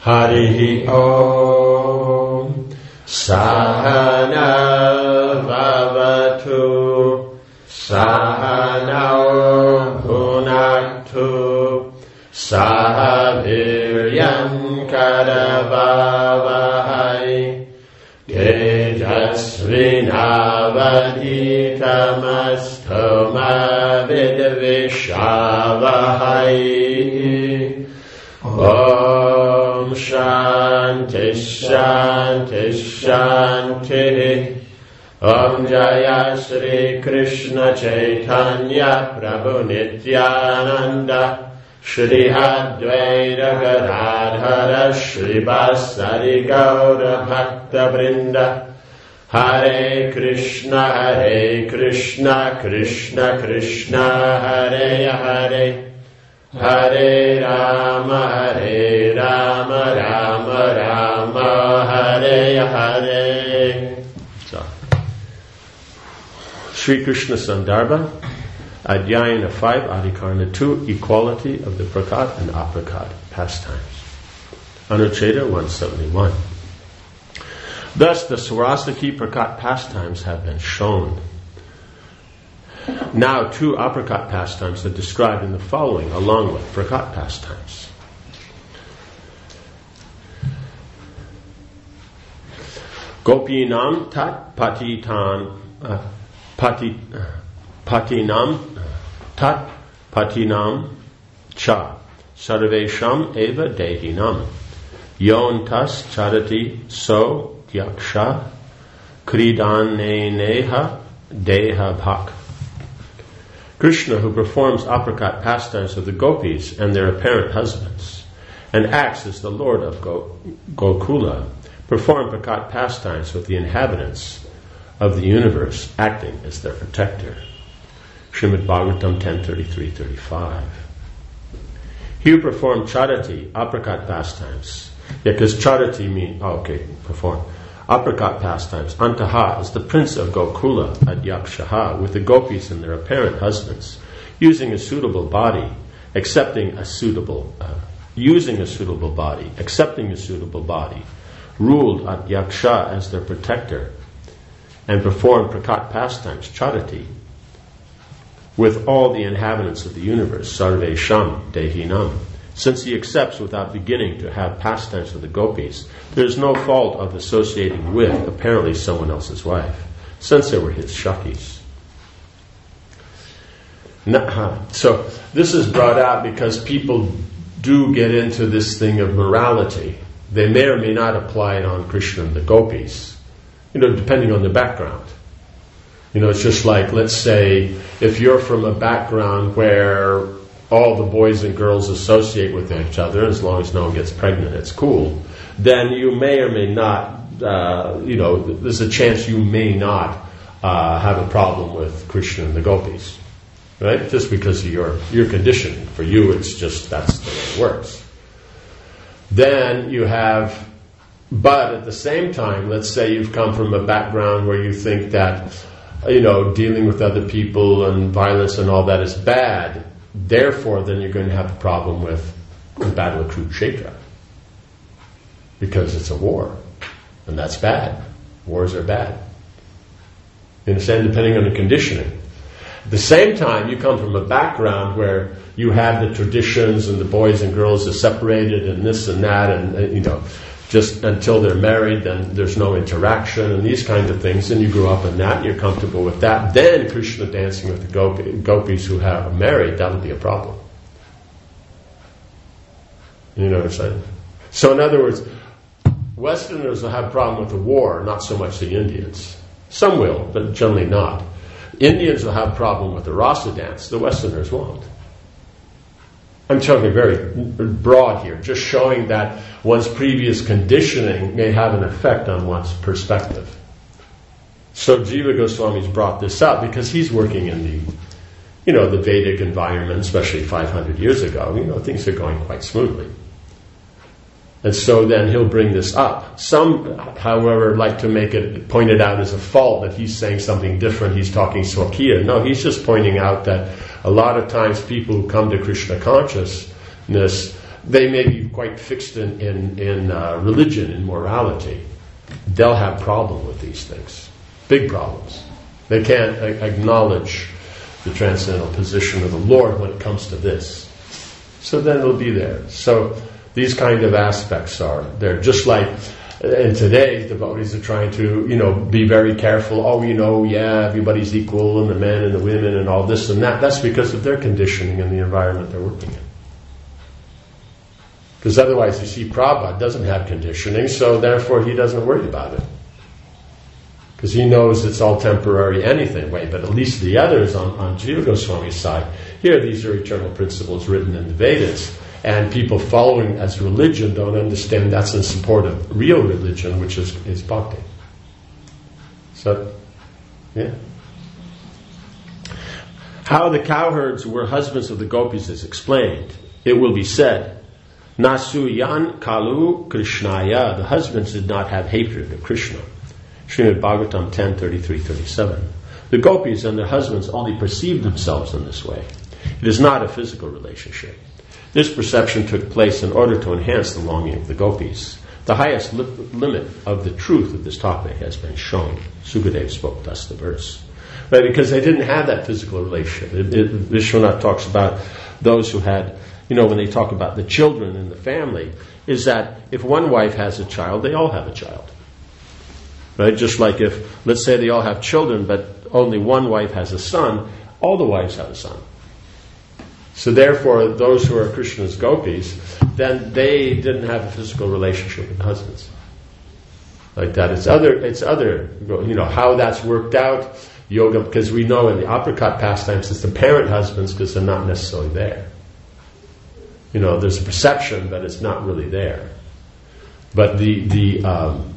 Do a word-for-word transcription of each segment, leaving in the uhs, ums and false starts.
Harihi Om Sahana Vavatu Sahana Bhunaktu Sahaviryam Karavavahai Tejasvinavaditamaskoma Vidvishavahai Om Shanti Shanti Shanti Om Jaya Shri Krishna Chaitanya Prabhu Nityananda Shri Advaita Gadadhara Shri Vasari Gaura Bhakta Vrinda Hare Krishna Hare Krishna Krishna Krishna Hare Hare Hare Rama Hare Rama Rama Rama Hare Hare. So, Sri Krishna Sandarbha, Adhyayana five, Adhikarana two, Equality of the Prakat and Aprakat pastimes. Anucheda one seventy-one. Thus the Swarastaki Prakat pastimes have been shown. Now two Aprakat pastimes are described in the following, along with Prakat pastimes. Gopinam tat patitan uh, pati, uh, patinam tat patinam cha sarvesham eva dehinam yontas charati so yaksha kridaneneha deha bhak. Krishna, who performs aprakat pastimes of the gopis and their apparent husbands, and acts as the Lord of Go- Gokula, perform prakat pastimes with the inhabitants of the universe, acting as their protector. Srimad Bhagavatam ten thirty-three thirty-five. He who performed charati, aprakat pastimes, yeah, because charati means, oh, okay, perform. Aprakat pastimes, Antaha is the prince of Gokula, Adyakshaha, with the gopis and their apparent husbands, using a suitable body, accepting a suitable, uh, using a suitable body, accepting a suitable body, ruled Adyaksha as their protector, and performed prakat pastimes, charati, with all the inhabitants of the universe, sarve sham dehinam. Since he accepts without beginning to have pastimes of the gopis, there is no fault of associating with apparently someone else's wife, since they were his shakis. So this is brought out because people do get into this thing of morality. They may or may not apply it on Krishna and the gopis, you know, depending on the background. You know, it's just like, let's say, if you're from a background where all the boys and girls associate with each other, as long as no one gets pregnant, it's cool, then you may or may not, uh, you know, there's a chance you may not uh, have a problem with Krishna and the gopis, right? Just because of your, your conditioning. For you, it's just, that's the way it works. Then you have, but at the same time, let's say you've come from a background where you think that, you know, dealing with other people and violence and all that is bad. Therefore, then you're going to have a problem with the Battle of Kurukshetra, because it's a war, and that's bad. Wars are bad. You understand? Depending on the conditioning. At the same time, you come from a background where you have the traditions and the boys and girls are separated and this and that, and, uh, you know, just until they're married, then there's no interaction and these kinds of things, and you grew up in that and you're comfortable with that. Then Krishna dancing with the gopi, gopis who have married, that'll be a problem. You know what I'm saying? So in other words, Westerners will have a problem with the war, not so much the Indians. Some will, but generally not. Indians will have a problem with the rasa dance, the Westerners won't. I'm talking very broad here, just showing that one's previous conditioning may have an effect on one's perspective. So Jiva Goswami's brought this up because he's working in the, you know, the Vedic environment, especially five hundred years ago. You know, things are going quite smoothly. And so then he'll bring this up. Some, however, like to make it pointed out as a fault that he's saying something different. He's talking Swakiya. No, he's just pointing out that a lot of times people who come to Krishna consciousness, they may be quite fixed in, in, in uh, religion and morality, they'll have problem with these things. Big problems. They can't a- acknowledge the transcendental position of the Lord when it comes to this. So then it'll be there. So these kind of aspects are there. Just like in today, devotees are trying to, you know, be very careful. Oh, you know, yeah, everybody's equal, and the men and the women and all this and that. That's because of their conditioning and the environment they're working in. Because otherwise, you see, Prabhupada doesn't have conditioning, so therefore he doesn't worry about it. Because he knows it's all temporary anyway, but at least the others on, on Jiva Goswami's side, here these are eternal principles written in the Vedas, and people following as religion don't understand that's in support of real religion, which is, is bhakti. So, yeah. How the cowherds were husbands of the gopis is explained. It will be said, Nasuyan kalu Krishnaya, the husbands did not have hatred of Krishna. Srimad Bhagavatam ten thirty-three thirty-seven. The gopis and their husbands only perceive themselves in this way. It is not a physical relationship. This perception took place in order to enhance the longing of the gopis. The highest li- limit of the truth of this topic has been shown. Sukadeva spoke thus the verse. Right, because they didn't have that physical relationship. It, it, Vishwanath talks about those who had, you know, when they talk about the children in the family, is that if one wife has a child, they all have a child. Right? Just like if, let's say they all have children, but only one wife has a son, all the wives have a son. So therefore, those who are Krishna's gopis, then they didn't have a physical relationship with husbands. Like that. It's other, it's other, you know, how that's worked out, yoga, because we know in the apricot pastimes it's the parent husbands because they're not necessarily there. You know, there's a perception, but it's not really there. But the, the, um,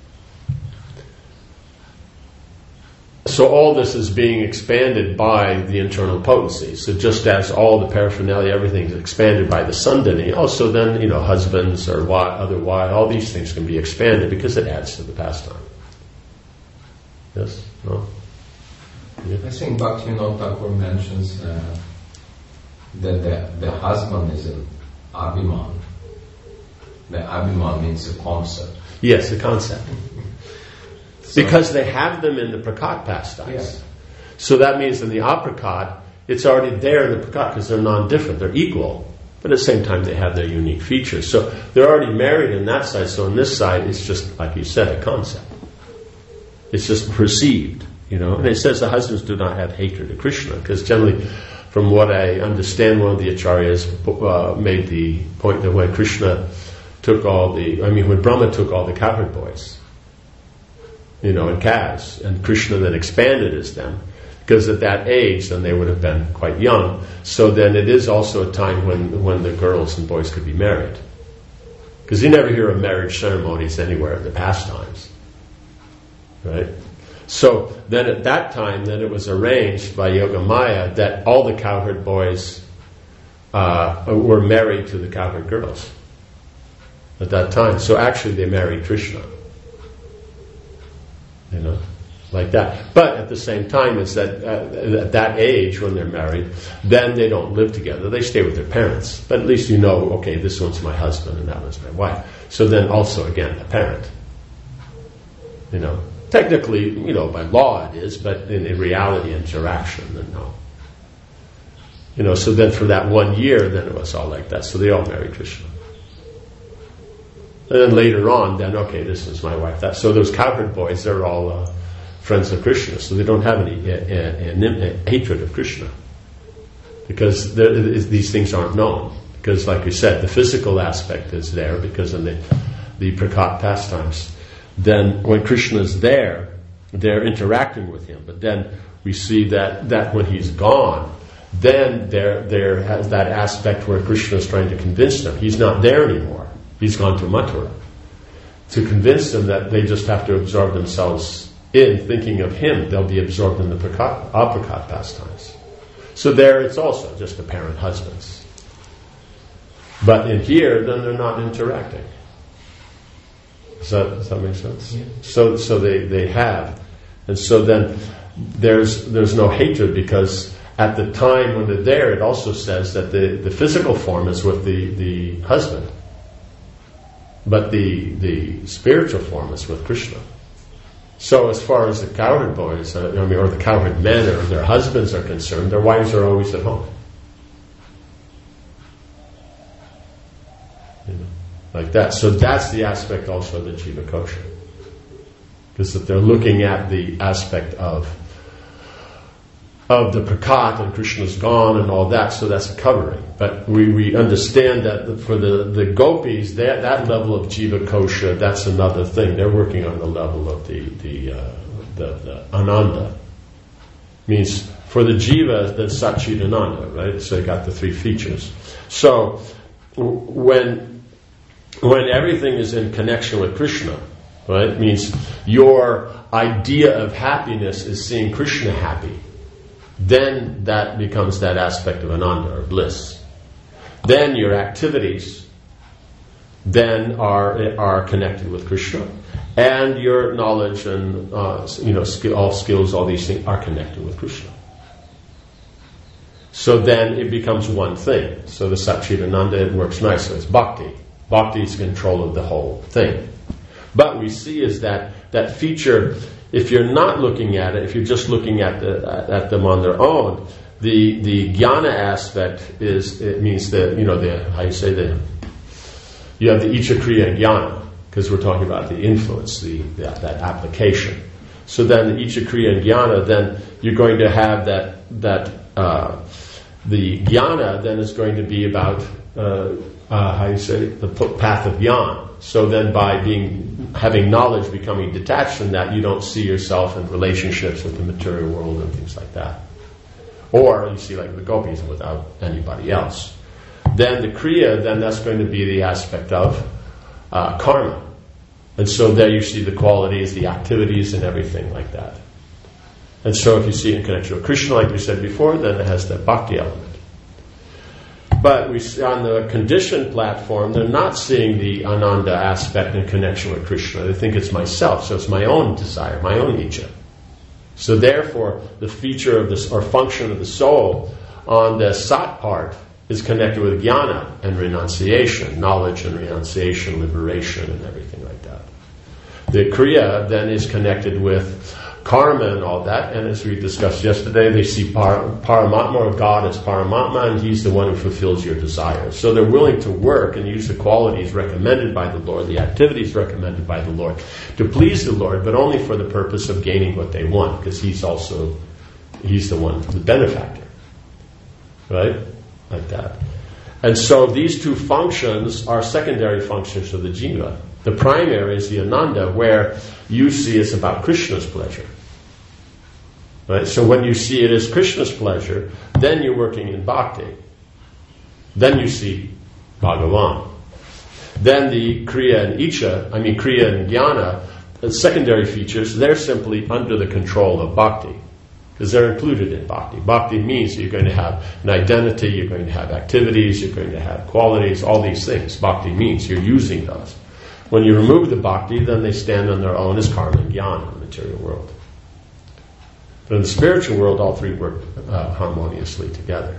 So all this is being expanded by the internal potency. So just as all the paraphernalia, everything is expanded by the Sandhini, also then, you know, husbands or wives, other wives, all these things can be expanded because it adds to the pastime. Yes? No? Yeah. I think Bhaktivinoda Thakur mentions uh, that the, the husband is an abhiman. The abhiman means a concept. Yes, the concept. Because they have them in the prakat pastimes. Yes. So that means in the apricot, it's already there in the prakat because they're non-different, they're equal. But at the same time, they have their unique features. So they're already married in that side. So on this side, it's just, like you said, a concept. It's just perceived, you know. And it says the husbands do not have hatred of Krishna. Because generally, from what I understand, one of the acharyas uh, made the point that when Krishna took all the, I mean, when Brahma took all the cowherd boys, you know, and calves, and Krishna then expanded as them, because at that age, then they would have been quite young. So then it is also a time when when the girls and boys could be married, because you never hear of marriage ceremonies anywhere in the pastimes, right? So then at that time, then it was arranged by Yogamaya that all the cowherd boys uh, were married to the cowherd girls at that time. So actually, they married Krishna. You know, like that. But at the same time, it's that uh, at that age when they're married, then they don't live together. They stay with their parents. But at least you know, okay, this one's my husband and that one's my wife. So then also, again, a parent. You know, technically, you know, by law it is, but in, in reality, interaction, then no. You know, so then for that one year, then it was all like that. So they all married Krishna. And then later on, then, okay, this is my wife. That, so those cowherd boys, they're all uh, friends of Krishna. So they don't have any uh, uh, uh, hatred of Krishna. Because these things aren't known. Because, like we said, the physical aspect is there because of the, the prakat pastimes. Then when Krishna is there, they're interacting with him. But then we see that, that when he's gone, then there, there has that aspect where Krishna is trying to convince them. He's not there anymore. He's gone to Mathura. To convince them that they just have to absorb themselves in thinking of him, they'll be absorbed in the prakat, apricot pastimes. So there it's also just apparent husbands. But in here, then they're not interacting. Does that, does that make sense? Yeah. So so they, they have. And so then there's there's no hatred because at the time when they're there, it also says that the, the physical form is with the, the husband. but the the spiritual form is with Krishna. So as far as the cowherd boys, uh, I mean, or the cowherd men or their husbands are concerned, their wives are always at home. You know, like that. So that's the aspect also of the Jiva Kosha. Because that they're looking at the aspect of of the prakat, and Krishna's gone and all that, so that's a covering. But we, we understand that for the, the gopis, that, that level of Jiva Kosha, that's another thing. They're working on the level of the the, uh, the, the Ananda. Means for the Jiva, the Satchidananda, right? So you got the three features. So when when everything is in connection with Krishna, right? Means your idea of happiness is seeing Krishna happy. Then that becomes that aspect of Ananda, or bliss. Then your activities then are are connected with Krishna, and your knowledge and uh, you know skill, all skills, all these things are connected with Krishna. So then it becomes one thing. So the Satchidananda, it works nice. So it's bhakti. Bhakti is control of the whole thing. But we see is that that feature. If you're not looking at it, if you're just looking at the at them on their own, the the jnana aspect is, it means the, you know, the, how you say the, you have the Icha Kriya and jnana, because we're talking about the influence, the that, that application. So then the Icha Kriya and jnana, then you're going to have that that uh, the jnana then is going to be about uh, uh, how you say the path of jnana. So then by being having knowledge, becoming detached from that, you don't see yourself in relationships with the material world and things like that. Or you see like the gopis without anybody else. Then the kriya, then that's going to be the aspect of uh, karma. And so there you see the qualities, the activities and everything like that. And so if you see it in connection with Krishna, like we said before, then it has the bhakti element. But we see on the conditioned platform, they're not seeing the Ananda aspect in connection with Krishna. They think it's myself, so it's my own desire, my own icha. So therefore, the feature of this, or function of the soul on the sat part is connected with jnana and renunciation, knowledge and renunciation, liberation and everything like that. The kriya then is connected with karma and all that, and as we discussed yesterday, they see par- Paramatma, or God, as Paramatma, and He's the one who fulfills your desires. So they're willing to work and use the qualities recommended by the Lord, the activities recommended by the Lord, to please the Lord, but only for the purpose of gaining what they want, because He's also, He's the one, the benefactor. Right? Like that. And so these two functions are secondary functions of the jiva. The primary is the Ananda, where you see it's about Krishna's pleasure. Right? So when you see it as Krishna's pleasure, then you're working in bhakti. Then you see Bhagavan. Then the kriya and icha, I mean kriya and jnana, the secondary features, they're simply under the control of bhakti. Because they're included in bhakti. Bhakti means you're going to have an identity, you're going to have activities, you're going to have qualities, all these things. Bhakti means you're using those. When you remove the bhakti, then they stand on their own as karma and jnana in the material world. But in the spiritual world, all three work uh, harmoniously together.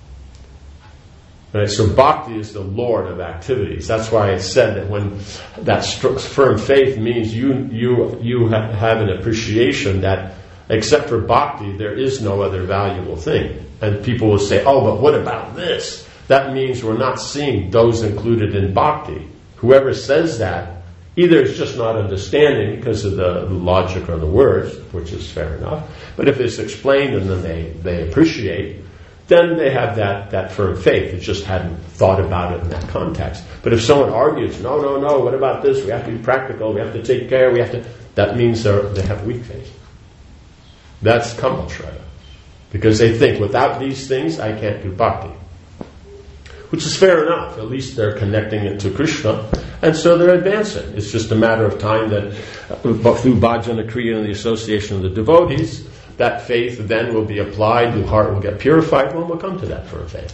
Right? So bhakti is the lord of activities. That's why it's said that when that st- firm faith means you you you ha- have an appreciation that except for bhakti, there is no other valuable thing. And people will say, oh, but what about this? That means we're not seeing those included in bhakti. Whoever says that, either is just not understanding because of the logic or the words, which is fair enough, but if it's explained and then they, they appreciate, then they have that, that firm faith. They just hadn't thought about it in that context. But if someone argues, no, no, no, what about this? We have to be practical, we have to take care, we have to... That means they're, they have weak faith. That's Kamalshraya. Because they think, without these things, I can't do bhakti. Which is fair enough. At least they're connecting it to Krishna. And so they're advancing. It's just a matter of time that uh, through bhajana kriya and the association of the devotees, that faith then will be applied, the heart will get purified, one will come to that firm faith.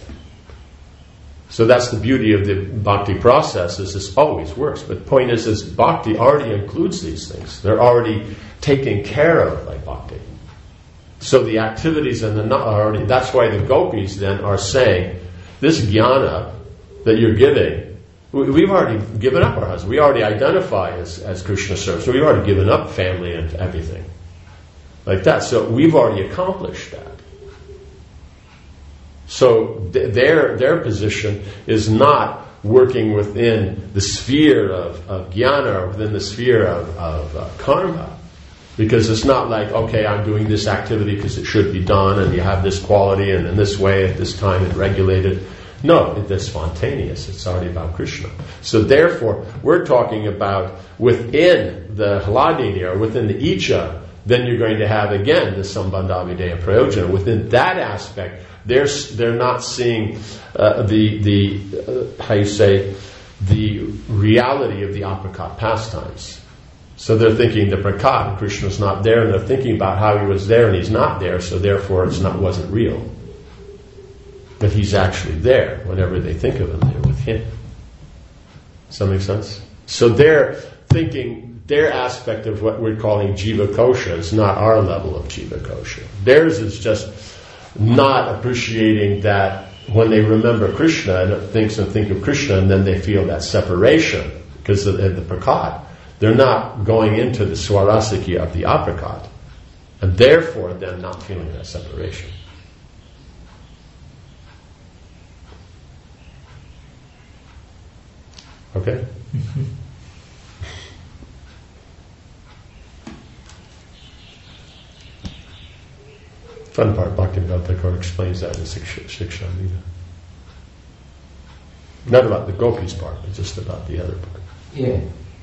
So that's the beauty of the bhakti process, is this always works. But the point is, is bhakti already includes these things. They're already taken care of by bhakti. So the activities and the are already, that's why the gopis then are saying, this jnana that you're giving We, we've already given up our husband. We already identify as, as Krishna servants. So we've already given up family and everything. Like that. So we've already accomplished that. So th- their their position is not working within the sphere of, of jnana or within the sphere of, of uh, karma. Because it's not like, okay, I'm doing this activity because it should be done and you have this quality and in this way at this time it's regulated. No, it's spontaneous. It's already about Krishna. So therefore, we're talking about within the Hladini or within the Icha, then you're going to have again the Sambandha Videya Prayojana. Within that aspect, they're, they're not seeing uh, the, the uh, how you say, the reality of the apricot pastimes. So they're thinking the prakat, Krishna's not there, and they're thinking about how he was there and he's not there, so therefore it's not wasn't real. But he's actually there whenever they think of him, they're with him. Does that make sense? So they're thinking, their aspect of what we're calling Jiva Kosha is not our level of Jiva Kosha. Theirs is just not appreciating that when they remember Krishna and thinks and think of Krishna and then they feel that separation because of the, the prakat. They're not going into the swarasiki of the apricot, and therefore then not feeling that separation. Okay? Mm-hmm. Fun part, Bhaktivinoda Thakur explains that in Shiksha Amrita. Not about the gopis part, but just about the other part. Yeah.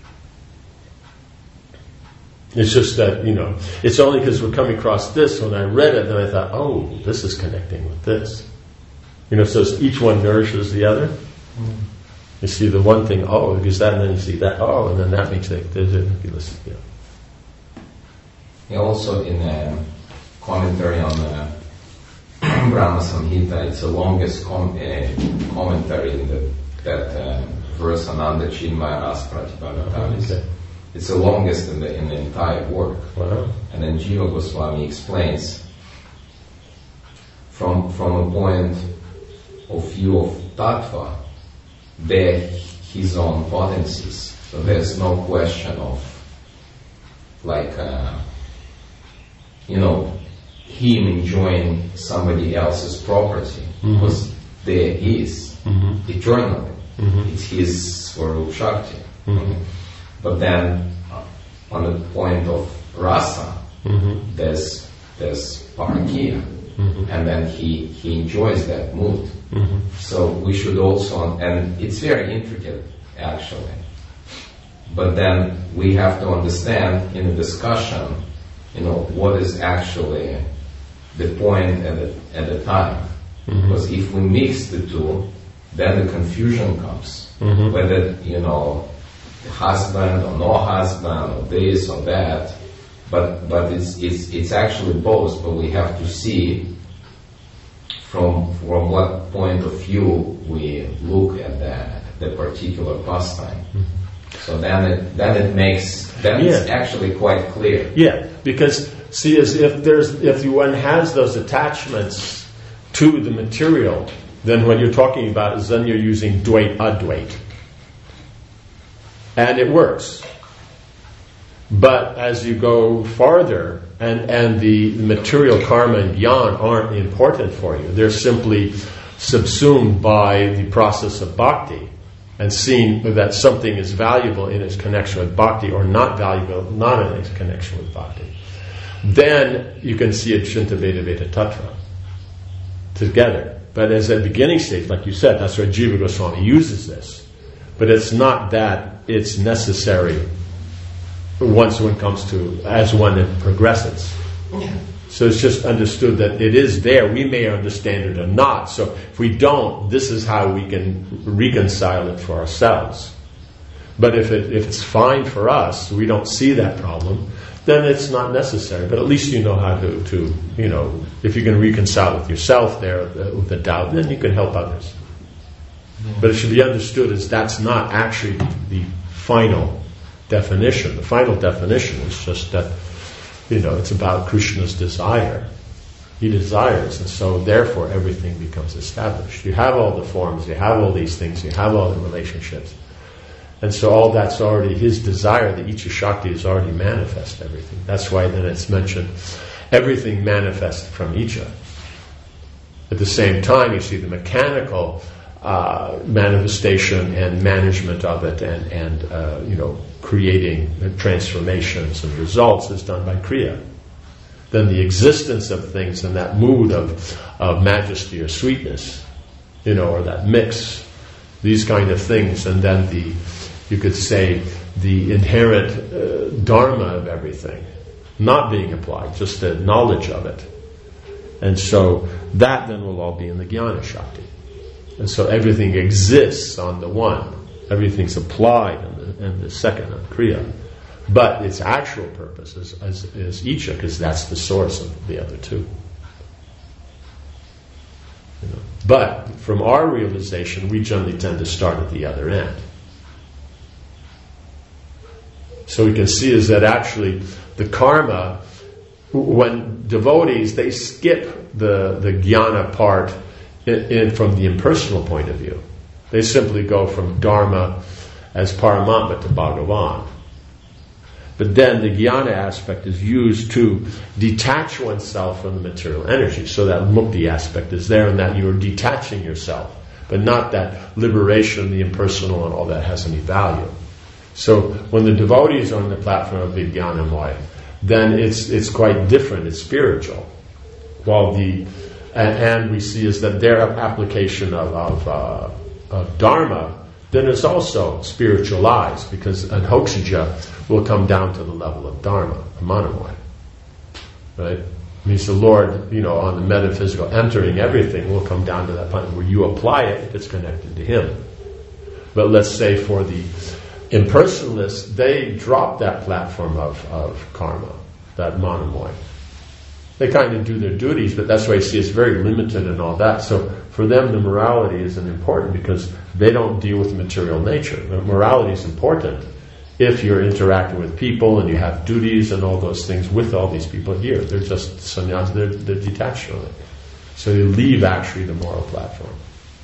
It's just that, you know, it's only because we're coming across this, when I read it, then I thought, oh, this is connecting with this. You know, so each one nourishes the other. Mm. You see the one thing, oh, because that, and then you see that, oh, and then that makes it, there's a, yeah. Yeah, also in a commentary on the Brahma Samhita, it's the longest com- uh, commentary in the, that uh, verse, Ananda Chinmaya Ras Pratibhagatavis. Okay. It's the longest in the in the entire work. Wow. And then Jiva Goswami explains from from a point of view of tattva, they're his own potencies. So there's no question of like uh, you know him enjoying somebody else's property, mm-hmm. because there he is mm-hmm. eternally. Mm-hmm. It's his Swarup Shakti. Mm-hmm. But then, uh, on the point of rasa, mm-hmm. there's there's parakya, mm-hmm. and then he he enjoys that mood. Mm-hmm. So we should also, and it's very intricate actually. But then we have to understand in a discussion, you know, what is actually the point at the at the time. Mm-hmm. Because if we mix the two, then the confusion comes. Mm-hmm. Whether, you know, husband or no husband or this or that, but but it's it's it's actually both. But we have to see from from what point of view we look at the the particular pastime. Mm-hmm. So then it then it makes then yeah. it's actually quite clear. Yeah, because see, as if there's if one has those attachments to the material, then what you're talking about is then you're using Dvait Advait. And it works. But as you go farther, and, and the material karma and jnana aren't important for you, they're simply subsumed by the process of bhakti, and seeing that something is valuable in its connection with bhakti or not valuable, not in its connection with bhakti. Then you can see it Shinta Veda Veda Tattva together. But as a beginning stage, like you said, that's where Jiva Goswami uses this. But it's not that it's necessary once one comes to, as one progresses. Yeah. So it's just understood that it is there. We may understand it or not. So if we don't, this is how we can reconcile it for ourselves. But if it if it's fine for us, we don't see that problem, then it's not necessary. But at least you know how to, to you know, if you can reconcile with yourself there, with the doubt, then you can help others. But it should be understood as that's not actually the final definition. The final definition is just that, you know, it's about Krishna's desire. He desires, and so therefore everything becomes established. You have all the forms, you have all these things, you have all the relationships. And so all that's already his desire, the Icha Shakti is already manifest everything. That's why then it's mentioned, everything manifests from Icha. At the same time, you see the mechanical uh, manifestation and management of it, and, and uh, you know, creating transformations and results is done by Kriya. Then the existence of things in that mood of, of majesty or sweetness, you know, or that mix, these kind of things, and then the, you could say, the inherent uh, dharma of everything, not being applied, just the knowledge of it. And so that then will all be in the Jnana Shakti. And so everything exists on the one. Everything's applied in the, in the second, on Kriya. But its actual purpose is, is, is Icha, because that's the source of the other two. You know? But from our realization, we generally tend to start at the other end. So we can see is that actually the karma, when devotees, they skip the, the jnana part in, in, from the impersonal point of view. They simply go from dharma as Paramatma to Bhagavan. But then the jnana aspect is used to detach oneself from the material energy. So that mukti aspect is there, and that you're detaching yourself. But not that liberation, the impersonal and all that has any value. So when the devotees are on the platform of Vijnanamaya, then it's it's quite different, it's spiritual. While the, and, and we see is that their application of, of, uh, of Dharma, then is also spiritualized, because an Hokshaja will come down to the level of Dharma, Manamaya. Right? It means the Lord, you know, on the metaphysical, entering everything, will come down to that point where you apply it, it's connected to Him. But let's say for the impersonalists, they drop that platform of, of karma, that Manamaya. They kind of do their duties, but that's why you see it's very limited and all that. So for them, the morality isn't important because they don't deal with material nature. The morality is important if you're interacting with people and you have duties and all those things with all these people here. They're just sannyas, they're, they're detached from it. So they leave actually the moral platform.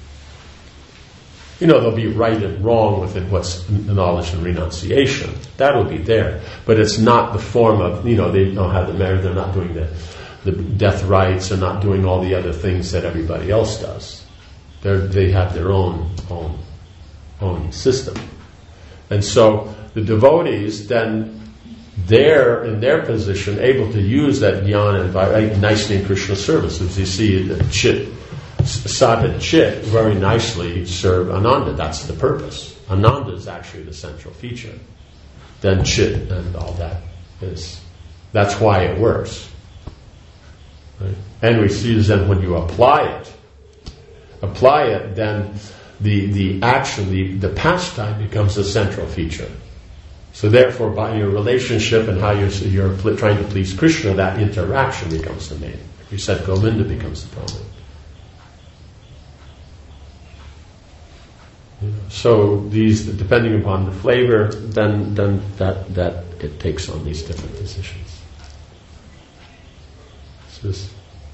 You know, they'll be right and wrong within what's knowledge and renunciation. That'll be there. But it's not the form of, you know, they don't have the merit, they're not doing the, the death rites, and not doing all the other things that everybody else does. They're, they have their own, own, own system. And so the devotees then, they're in their position able to use that jnana and nicely in Krishna service. As you see, the chit, Sat and Chit very nicely serve Ananda. That's the purpose. Ananda is actually the central feature. Then Chit and all that is, that's why it works. Right? And we see then when you apply it, apply it, then the, the action, the, the pastime becomes the central feature. So therefore, by your relationship and how you're, you're pl- trying to please Krishna, that interaction becomes the main. We said Govinda becomes the prominent. So these, depending upon the flavor, then then that that it takes on these different positions. So this,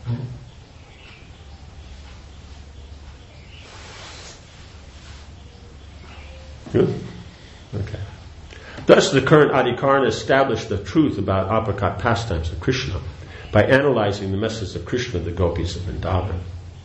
good? Okay. Thus, the current Adhikarana established the truth about aprakat pastimes of Krishna by analyzing the message of Krishna, the gopis of Vrindavan.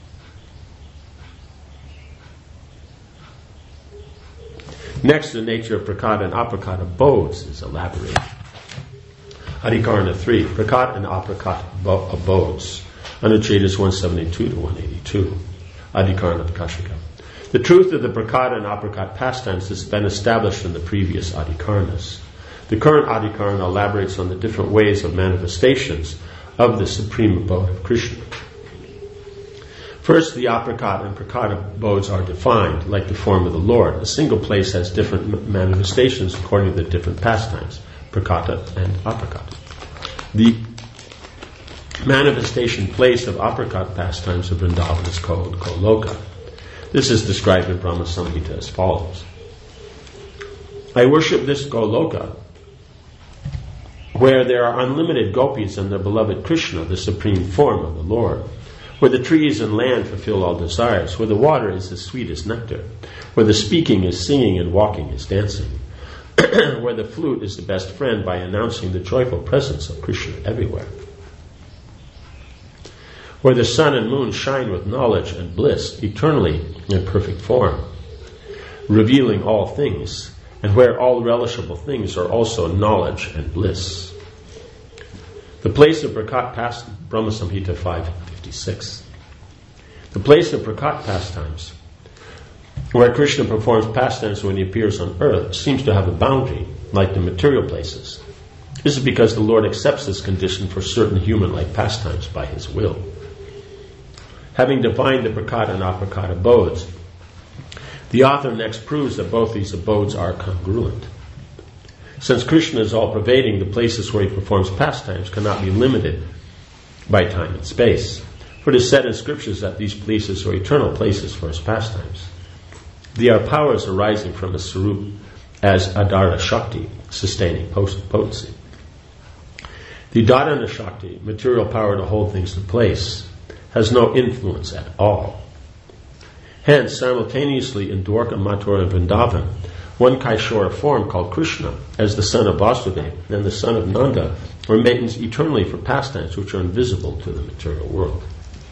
Next, the nature of prakata and aprakat abodes is elaborated. Adhikarana three, prakat and aprakat abodes. Anuchedas one seventy-two to one eighty-two. Adhikarana Prakashika. The truth of the prakata and aprakat pastimes has been established in the previous adhikaranas. The current adhikarana elaborates on the different ways of manifestations of the supreme abode of Krishna. First, the aprakat and prakata abodes are defined, like the form of the Lord. A single place has different manifestations according to the different pastimes, prakata and aprakat. The manifestation place of aprakat pastimes of Vrindavan is called Goloka. This is described in Brahma Samhita as follows. I worship this Goloka, where there are unlimited gopis and their beloved Krishna, the supreme form of the Lord. where the trees and land fulfill all desires, where the water is as sweet as nectar, where the speaking is singing and walking is dancing, where the flute is the best friend by announcing the joyful presence of Krishna everywhere, where the sun and moon shine with knowledge and bliss eternally in perfect form, revealing all things, and where all relishable things are also knowledge and bliss. The place of Prakat pastimes, Brahma Samhita five fifty-six. The place of Prakat pastimes, where Krishna performs pastimes when he appears on earth, seems to have a boundary, like the material places. This is because the Lord accepts this condition for certain human-like pastimes by his will. Having defined the Prakat and Aprakat abodes, the author next proves that both these abodes are congruent. Since Krishna is all-pervading, the places where he performs pastimes cannot be limited by time and space. For it is said in scriptures that these places are eternal places for his pastimes. They are powers arising from his Sarup as Adara Shakti, sustaining potency. The Dharana Shakti, material power to hold things in place, has no influence at all. Hence, simultaneously in Dwarka, Mathura, and Vrindavan, one Kaishora form called Krishna, as the son of Vasudeva and the son of Nanda, remains eternally for pastimes which are invisible to the material world.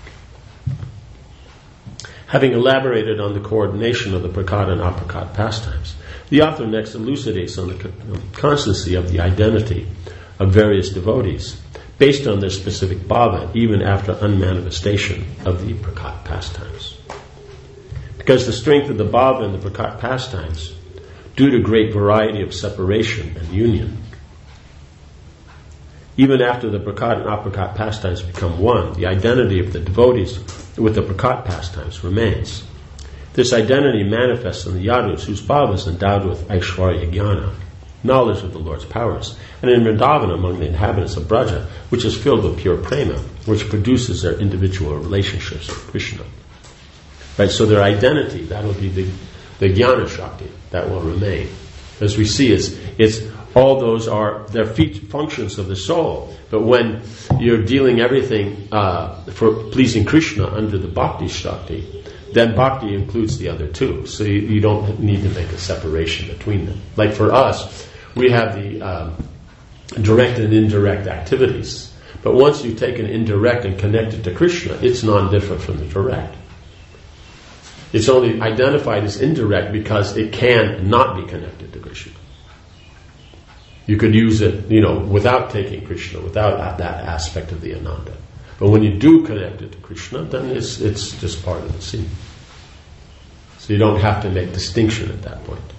Having elaborated on the coordination of the Prakat and Aprakat pastimes, the author next elucidates on the constancy of the identity of various devotees, based on their specific bhava, even after unmanifestation of the Prakat pastimes. Because the strength of the bhava in the Prakat pastimes, due to great variety of separation and union, even after the Prakat and Aprakat pastimes become one, the identity of the devotees with the Prakat pastimes remains. This identity manifests in the Yadus, whose bhava is endowed with Aishwarya Jnana, knowledge of the Lord's powers, and in Vrindavan among the inhabitants of Braja, which is filled with pure prema, which produces their individual relationships with Krishna. Right, so their identity, that will be the, the Jnana Shakti, that will remain. As we see, it's, it's all those are, they're functions of the soul. But when you're dealing everything uh, for pleasing Krishna under the Bhakti Shakti, then Bhakti includes the other two. So you, you don't need to make a separation between them. Like for us, we have the um, direct and indirect activities. But once you take an indirect and connect it to Krishna, it's non-different from the direct. It's only identified as indirect because it can not be connected to Krishna. You could use it, you know, without taking Krishna, without that aspect of the Ananda. But when you do connect it to Krishna, then it's it's just part of the scene. So you don't have to make distinction at that point.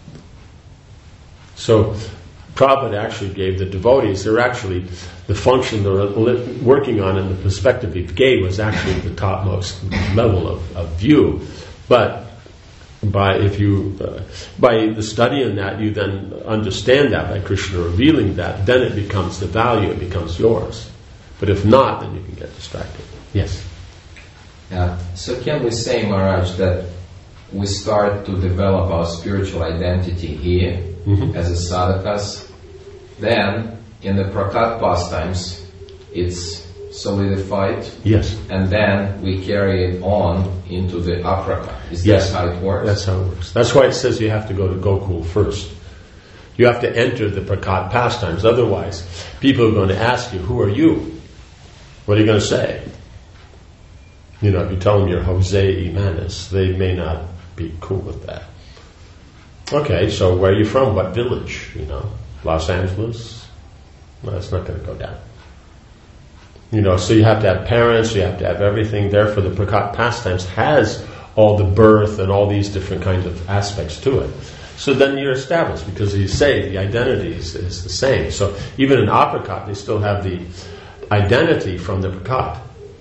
So Prabhupada actually gave the devotees, they're actually, the function they're working on in the perspective he gave was actually the topmost level of, of view. But by if you uh, by the study in that, you then understand that by Krishna revealing that, then it becomes the value, it becomes yours. But if not, then you can get distracted. Yes? Yeah. So can we say, Maharaj, that we start to develop our spiritual identity here mm-hmm. as a sadhakas, then in the Prakat pastimes it's solidified, yes, and then we carry it on into the Aprakat. Is yes. that how it works? That's how it works. That's why it says you have to go to Gokul first. You have to enter the Prakat pastimes. Otherwise, people are going to ask you, who are you? What are you going to say? You know, if you tell them you're Jose Imanes, they may not be cool with that. Okay, so where are you from? What village? You know, Los Angeles? No, it's not going to go down. You know, so you have to have parents, you have to have everything. Therefore, the Prakat pastimes has all the birth and all these different kinds of aspects to it. So then you're established, because as you say, the identity is, is the same. So even in Aprakat, they still have the identity from the Prakat.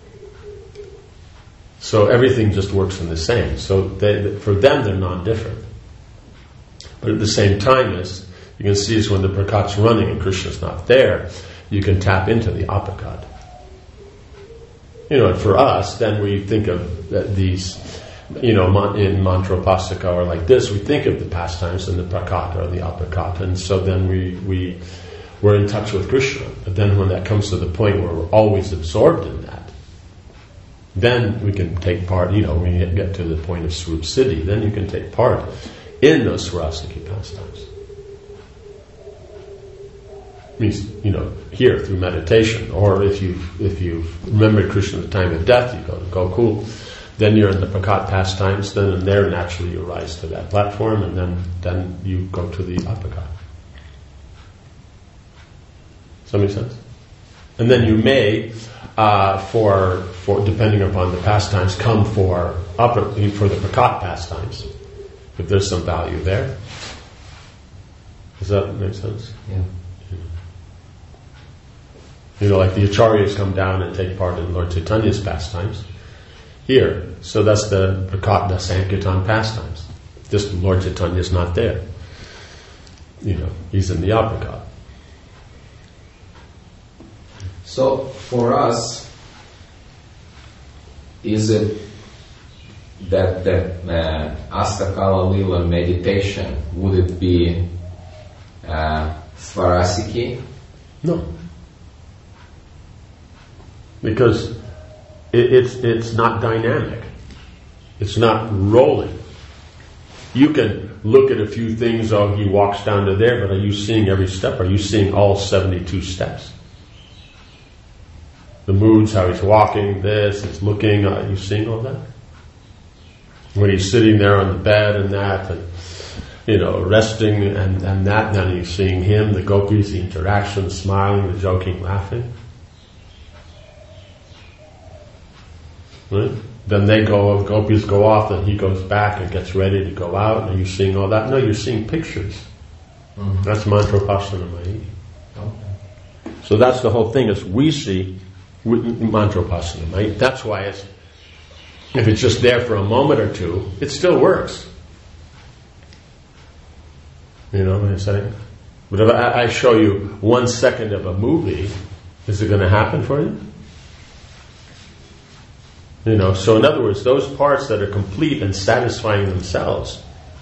So everything just works in the same. So they, for them, they're non-different. But at the same time, as you can see, is when the Prakat's running and Krishna's not there, you can tap into the Aprakat. You know, and for us, then we think of these, you know, in Mantrapastika or like this, we think of the pastimes in the Prakat or the Aprakat, and so then we, we, we're in touch with Krishna. But then when that comes to the point where we're always absorbed in that, then we can take part, you know, when you get to the point of Swarup Siddhi, then you can take part in those Swarasiki pastimes. Means, you know, here through meditation, or if you if you remember Krishna at the time of death, you go to Gokul, then you're in the Prakat pastimes, then and there naturally you rise to that platform, and then, then you go to the Apakat. Does that make sense? And then you may, uh, for for depending upon the pastimes, come for upper for the Prakat pastimes, if there's some value there. Does that make sense? Yeah. You know, like the Acharyas come down and take part in Lord Chaitanya's pastimes here. So that's the Prakat, the Sankirtan pastimes. Just Lord Chaitanya's not there. You know, he's in the Aprakat. So for us, is it that that uh, Astakala Lila meditation, would it be uh, Svarasiki? No. Because it, it's it's not dynamic. It's not rolling. You can look at a few things, oh, he walks down to there, but are you seeing every step? Are you seeing all seventy-two steps? The moods, how he's walking, this, he's looking, are you seeing all that? When he's sitting there on the bed and that, and, you know, resting and, and that, then you're seeing him, the gopis, the interaction, smiling, the joking, laughing. Right? Then they go, gopis go off, and he goes back and gets ready to go out, and you're seeing all that. No, you're seeing pictures. Mm-hmm. That's Mantropasana Mai. Okay. So that's the whole thing, is we see Mantropasana Mai. That's why it's, if it's just there for a moment or two, it still works. You know what I'm saying? But if I, I show you one second of a movie, is it going to happen for you? You know, so in other words, those parts that are complete and satisfying themselves.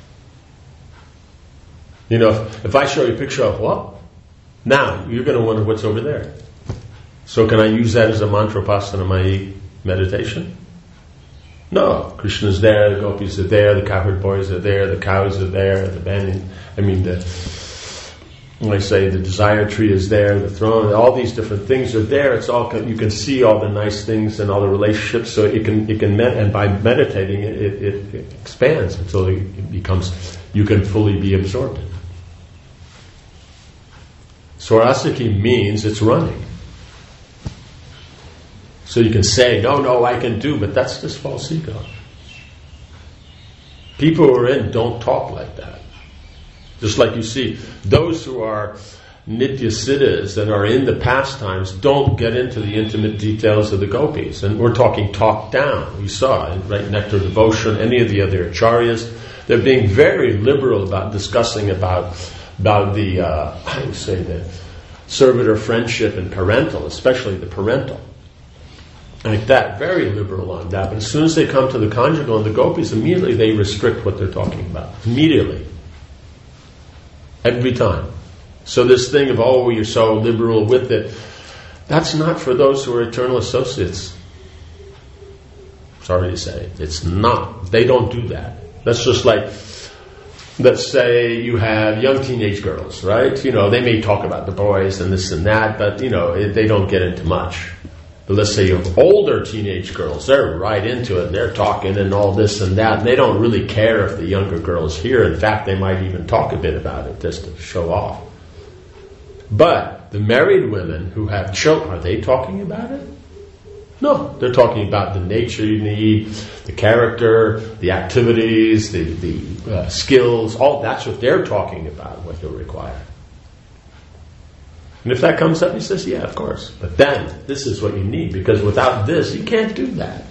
You know, if, if I show you a picture of what? Now, you're going to wonder what's over there. So can I use that as a Mantropasana Mai meditation? No. Krishna's there, the gopis are there, the cowherd boys are there, the cows are there, the band, I mean, the, when I say the desire tree is there, the throne, all these different things are there. It's all, you can see all the nice things and all the relationships. So it can, it can, med- and by meditating, it, it, it expands until it becomes, you can fully be absorbed in it. Swarasiki means it's running. So you can say, no, no, I can do, but that's just false ego. People who are in don't talk like that. Just like you see, those who are Nitya Siddhas and are in the pastimes don't get into the intimate details of the gopis. And we're talking top down. We saw in right Nectar Devotion, any of the other acharyas, they're being very liberal about discussing about about the, uh, I would say, the servitor friendship and parental, especially the parental. Like that, very liberal on that. But as soon as they come to the conjugal and the gopis, immediately they restrict what they're talking about. Immediately. Every time. So this thing of, oh, you're so liberal with it, that's not for those who are eternal associates. Sorry to say. It's not. They don't do that. That's just like, let's say you have young teenage girls, right? You know, they may talk about the boys and this and that, but, you know, they don't get into much. But let's say you have older teenage girls, they're right into it, and they're talking and all this and that, and they don't really care if the younger girls hear. In fact, they might even talk a bit about it just to show off. But the married women who have children, are they talking about it? No, they're talking about the nature you need, the character, the activities, the, the uh, skills, all that's what they're talking about, what you'll require. And if that comes up, he says, yeah, of course. But then, this is what you need, because without this, you can't do that.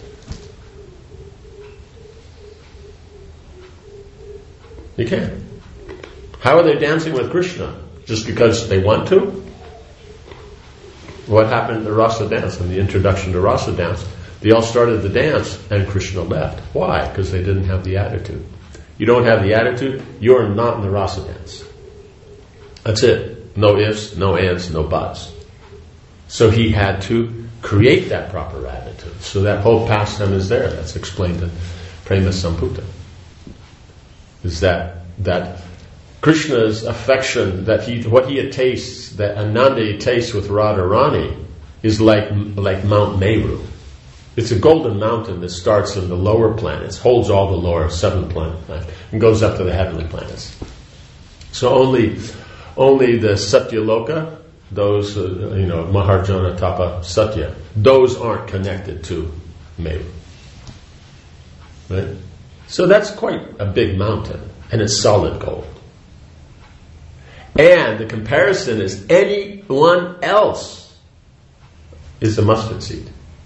You can't. How are they dancing with Krishna? Just because they want to? What happened in the Rasa dance, in the introduction to Rasa dance? They all started the dance, and Krishna left. Why? Because they didn't have the attitude. You don't have the attitude, you're not in the Rasa dance. That's it. No ifs, no ands, no buts. So he had to create that proper attitude. So that whole pastime is there. That's explained in Prema Samputa. Is that that Krishna's affection, that he what he tastes, that Ananda tastes with Radharani, is like like Mount Meru. It's a golden mountain that starts in the lower planets, holds all the lower seven planets, and goes up to the heavenly planets. So only only the Satyaloka, those, uh, you know, Maharjana, Tapa, Satya, those aren't connected to Meru. Right? So that's quite a big mountain, and it's solid gold. And the comparison is anyone else is a mustard seed.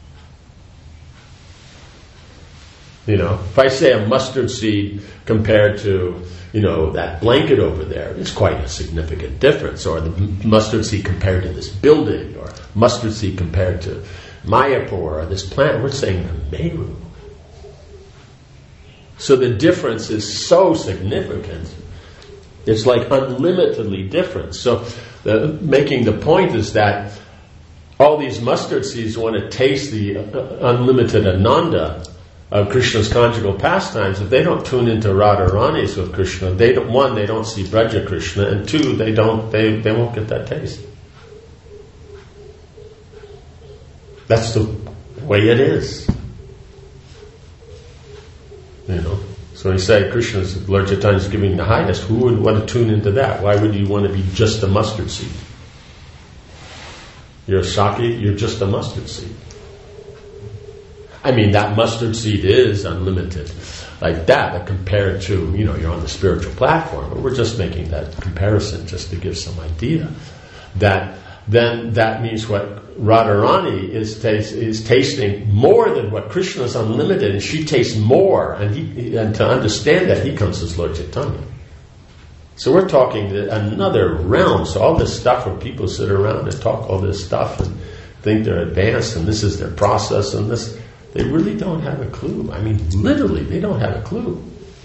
You know, if I say a mustard seed compared to, you know, that blanket over there, it's quite a significant difference. Or the mustard seed compared to this building, or mustard seed compared to Mayapur, or this plant. We're saying Meru. So the difference is so significant. It's like unlimitedly different. So the, making the point is that all these mustard seeds want to taste the uh, unlimited Ananda of Krishna's conjugal pastimes. If they don't tune into Radharani's with Krishna, they don't, one, they don't see Braja Krishna, and two, they don't, they, they won't get that taste. That's the way it is. You know. So he said Krishna's Lord Chaitanya is giving the highest. Who would want to tune into that? Why would you want to be just a mustard seed? You're a Saki, you're just a mustard seed. I mean, that mustard seed is unlimited like that, but compared to, you know, you're on the spiritual platform. But we're just making that comparison just to give some idea that then that means what Radharani is, taste, is tasting more than what Krishna is unlimited, and she tastes more, and, he, and to understand that, he comes as Lord Chaitanya. So we're talking another realm. So all this stuff where people sit around and talk all this stuff and think they're advanced and this is their process and this, they really don't have a clue. I mean, literally, they don't have a clue.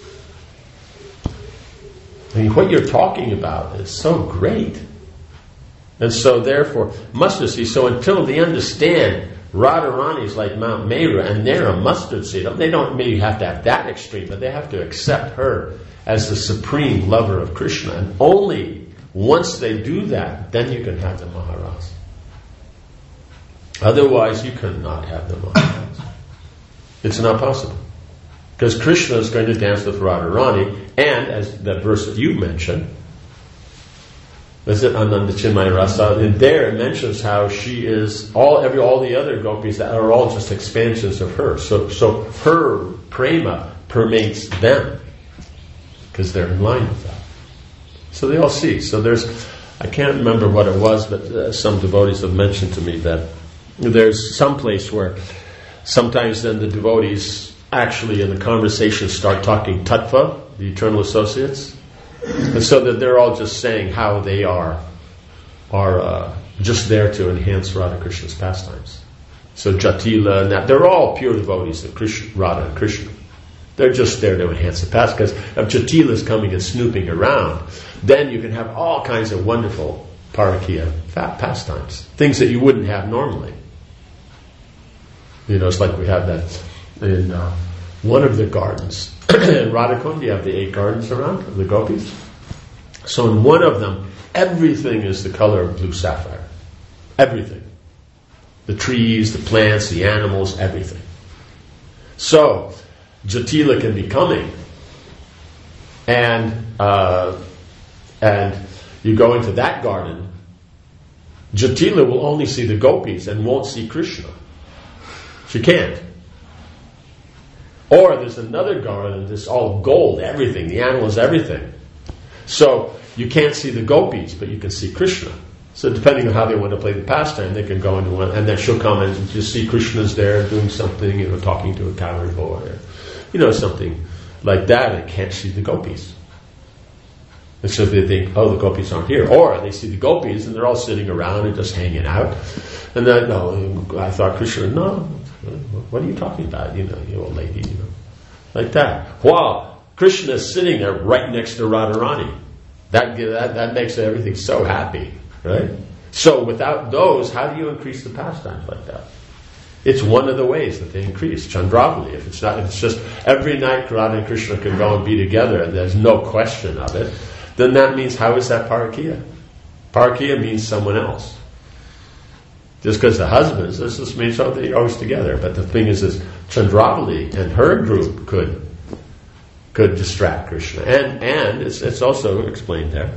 I mean, what you're talking about is so great. And so therefore, mustard seed, so until they understand Radharani is like Mount Meru and they're a mustard seed, they don't maybe have to have that extreme, but they have to accept her as the supreme lover of Krishna. And only once they do that, then you can have the Maharaj. Otherwise, you cannot have the Maharaj. It's not possible. Because Krishna is going to dance with Radharani, and as that verse that you mentioned, is it Ananda Chinmaya Rasa? And there it mentions how she is all every all the other gopis that are all just expansions of her. So so her prema permeates them because they're in line with that. So they all see. So there's, I can't remember what it was, but uh, some devotees have mentioned to me that there's some place where sometimes then the devotees actually in the conversation start talking tattva, the eternal associates. And so that they're all just saying how they are are uh, just there to enhance Radha Krishna's pastimes. So Jatila and that, they're all pure devotees of Krishna, Radha and Krishna. They're just there to enhance the past. Because if Jatila is coming and snooping around, then you can have all kinds of wonderful parakiya pastimes. Things that you wouldn't have normally. You know, it's like we have that in uh, one of the gardens. In Radhakund, you have the eight gardens around, of the gopis. So in one of them, everything is the color of blue sapphire. Everything. The trees, the plants, the animals, everything. So, Jatila can be coming, and uh, and you go into that garden, Jatila will only see the gopis and won't see Krishna. She can't. Or there's another garden that's all gold, everything, the animals, everything. So you can't see the gopis, but you can see Krishna. So depending on how they want to play the pastime, they can go into one, and then she'll come and just see Krishna's there doing something, you know, talking to a cowherd boy, or, you know, something like that, and can't see the gopis. And so they think, oh, the gopis aren't here. Or they see the gopis, and they're all sitting around and just hanging out. And then, no, I thought Krishna, no, what are you talking about? You know, you old lady, you know. Like that. While Krishna is sitting there right next to Radharani. That, that, that makes everything so happy, right? So without those, how do you increase the pastimes like that? It's one of the ways that they increase, Chandravali. If it's not, if it's just every night Radha and Krishna can go and be together and there's no question of it, then that means, how is that Parakiya? Parakiya means someone else. Just because the husbands, this just means oh, they're always together. But the thing is, is Chandravali and her group could could distract Krishna. And and it's, it's also explained there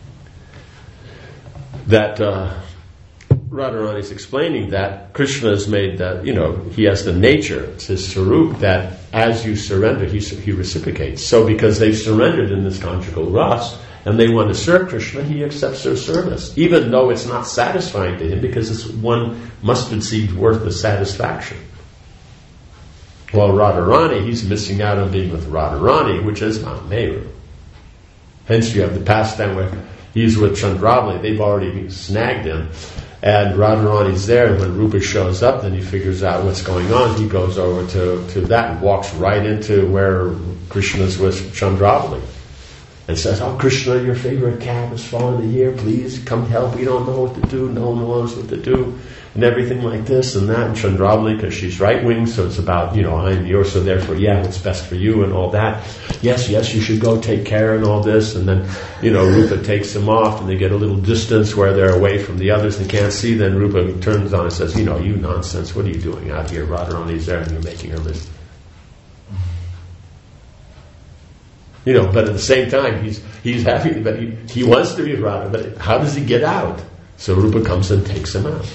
that uh, Radharani is explaining that Krishna has made that, you know, he has the nature, it's his sarup, that as you surrender, he, he reciprocates. So because they've surrendered in this conjugal ras, and they want to serve Krishna, he accepts their service, even though it's not satisfying to him, because it's one mustard seed worth of satisfaction. While Radharani, he's missing out on being with Radharani, which is Mount Meru. Hence you have the pastime where he's with Chandravali, they've already snagged him, and Radharani's there, and when Rupa shows up, then he figures out what's going on, he goes over to, to that and walks right into where Krishna's with Chandravali. And says, oh, Krishna, your favorite cat has fallen here, please come help, we don't know what to do, no one knows what to do, and everything like this and that, and Chandravali, because she's right-wing, so it's about, you know, I'm yours, so therefore, yeah, what's best for you and all that. Yes, yes, you should go take care and all this, and then, you know, Rupa takes them off, and they get a little distance where they're away from the others and can't see, then Rupa turns on and says, you know, you nonsense, what are you doing out here? Radharani's there and you're making her list. You know, but at the same time, he's he's happy, but he, he wants to be with Radha, but how does he get out? So Rupa comes and takes him out.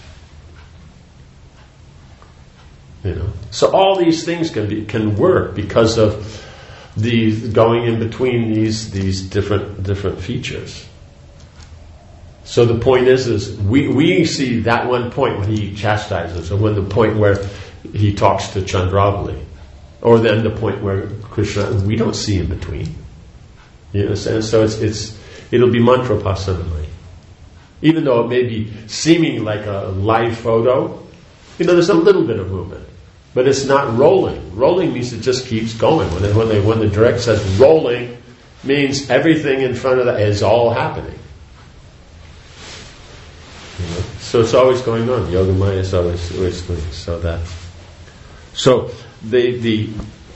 You know, so all these things can be can work because of the going in between these these different different features. So the point is, is we we see that one point when he chastises, or when the point where he talks to Chandravali. Or then the point where Krishna, we don't see in between. You know, and so it's it's it'll be mantra pasanamai. Even though it may be seeming like a live photo, you know, there's a little bit of movement, but it's not rolling. Rolling means it just keeps going. When they, when they when the direct says rolling, means everything in front of that is all happening. You know? So it's always going on. Yogamaya is always always going. So that so. The the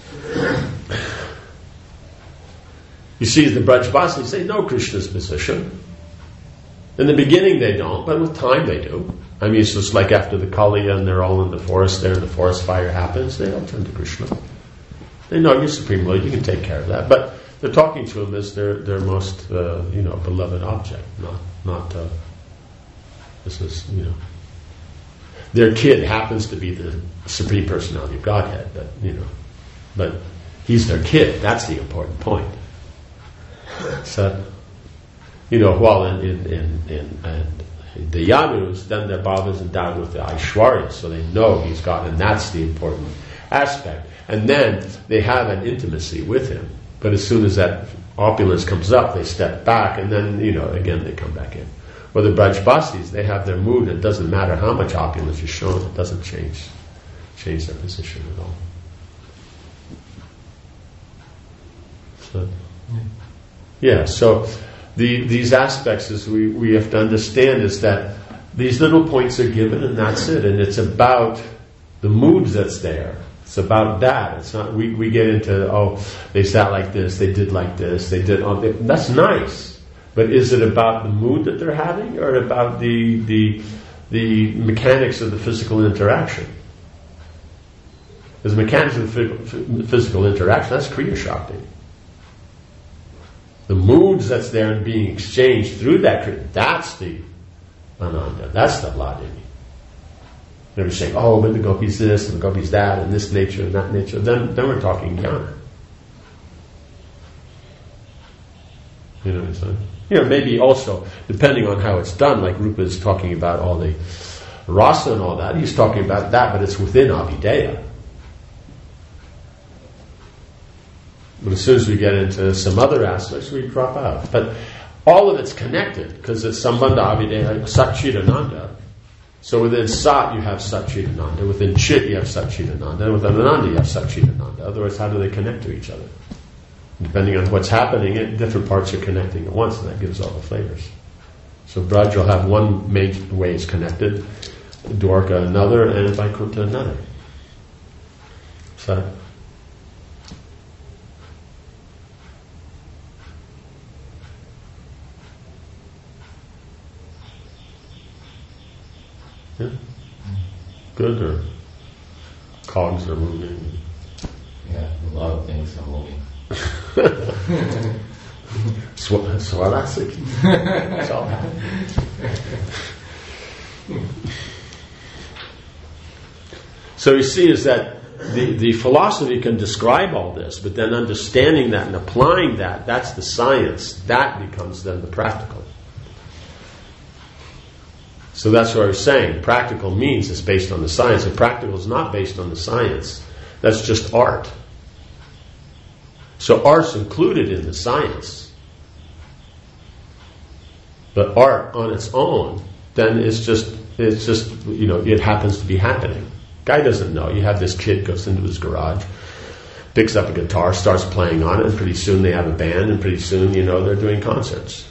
you see the Brajbasis say know Krishna's position. In the beginning they don't, but with time they do. I mean, it's just like after the Kaliya and they're all in the forest there and the forest fire happens, they all turn to Krishna. They know you're Supreme Lord, you can take care of that. But they're talking to him as their their most uh, you know beloved object, not not uh, this is you know. Their kid happens to be the Supreme Personality of Godhead, but you know, but he's their kid. That's the important point. So, you know, while in in in, in, in the Yanus, then their bhava is endowed with the Aishwarya, so they know he's God, and that's the important aspect. And then they have an intimacy with him. But as soon as that opulence comes up, they step back, and then you know, again they come back in. Or the Brajbasis, they have their mood. It doesn't matter how much opulence is shown; it doesn't change change their position at all. So, yeah. So the these aspects, as we, we have to understand, is that these little points are given, and that's it. And it's about the mood that's there. It's about that. It's not. We, we get into oh, they sat like this, they did like this, they did. Oh, they, that's nice. But is it about the mood that they're having, or about the the the mechanics of the physical interaction? Because the mechanics of the physical interaction, that's Kriya Shakti. The moods that's there and being exchanged through that Kriya, that's the Ananda, that's the Vladini. Never saying, oh, but the Gopi's this and the Gopi's that and this nature and that nature. Then, then we're talking jnana. You know what I'm saying? You know, maybe also, depending on how it's done, like Rupa is talking about all the rasa and all that, he's talking about that, but it's within Abhideya. But as soon as we get into some other aspects, we drop out. But all of it's connected, because it's Sambandha Abhideya, like Satchidananda. So within Sat you have Satchidananda, within Chit you have Satchidananda, and within Ananda you have Satchidananda. Otherwise, how do they connect to each other? Depending on what's happening, different parts are connecting at once, and that gives all the flavors. So Braj will have one major way it's connected. Dwarka another, and Vaikuntha another. So, yeah. Good, or cogs are moving. Yeah, a lot of things are moving. Sw- Swalasik. It's all happening. So you see is that the, the philosophy can describe all this, but then understanding that and applying that, that's the science. That becomes then the practical. So that's what I was saying. Practical means it's based on the science. If practical is not based on the science, that's just art. So art's included in the science. But art on its own, then it's just, it's just, you know, it happens to be happening. Guy doesn't know. You have this kid goes into his garage, picks up a guitar, starts playing on it, and pretty soon they have a band, and pretty soon, you know, they're doing concerts.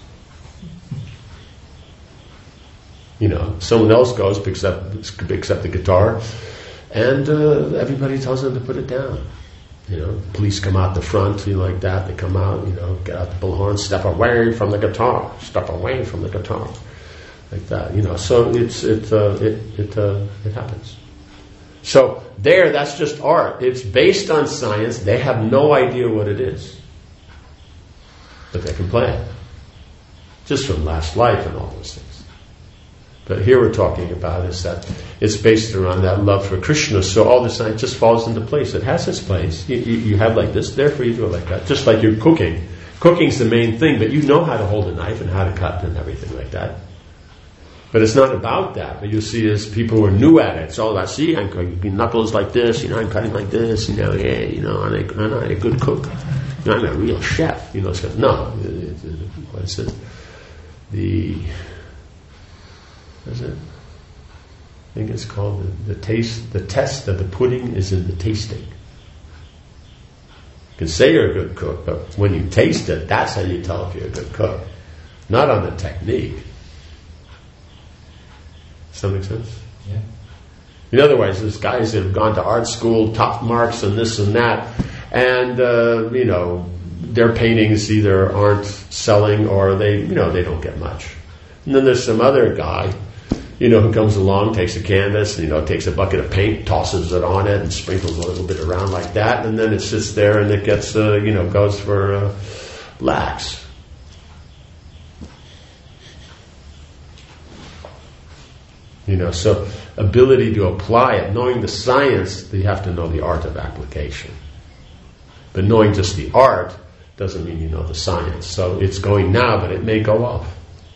You know, someone else goes, picks up, picks up the guitar, and uh, everybody tells them to put it down. You know, police come out the front, you know, like that. They come out, you know, get out the bullhorn, step away from the guitar, step away from the guitar, like that. You know, so it's it uh, it it uh, it happens. So there, that's just art. It's based on science. They have no idea what it is, but they can play it, just from last life and all those things. But here we're talking about is that it's based around that love for Krishna. So all the science just falls into place. It has its place. You, you, you have like this, therefore you do it like that. Just like you're cooking. Cooking's the main thing, but you know how to hold a knife and how to cut and everything like that. But it's not about that. But you see, as people who are new at it, it's all about, see, I'm cutting knuckles like this, you know, I'm cutting like this, you know, yeah, you know, I'm a, I'm a good cook. You know, I'm a real chef, you know. So, no, it, it, it, what is it? The... What is it? I think it's called the, the taste. The test of the pudding is in the tasting. You can say you're a good cook, but when you taste it, that's how you tell if you're a good cook. Not on the technique. Does that make sense? Yeah. In other words, there's guys that have gone to art school, top marks and this and that, and uh, you know, their paintings either aren't selling or they, you know, they don't get much. And then there's some other guy, you know, who comes along, takes a canvas, you know, takes a bucket of paint, tosses it on it, and sprinkles a little bit around like that, and then it sits there and it gets, uh, you know, goes for uh, lax. You know, so ability to apply it, knowing the science, you have to know the art of application. But knowing just the art doesn't mean you know the science. So it's going now, but it may go off.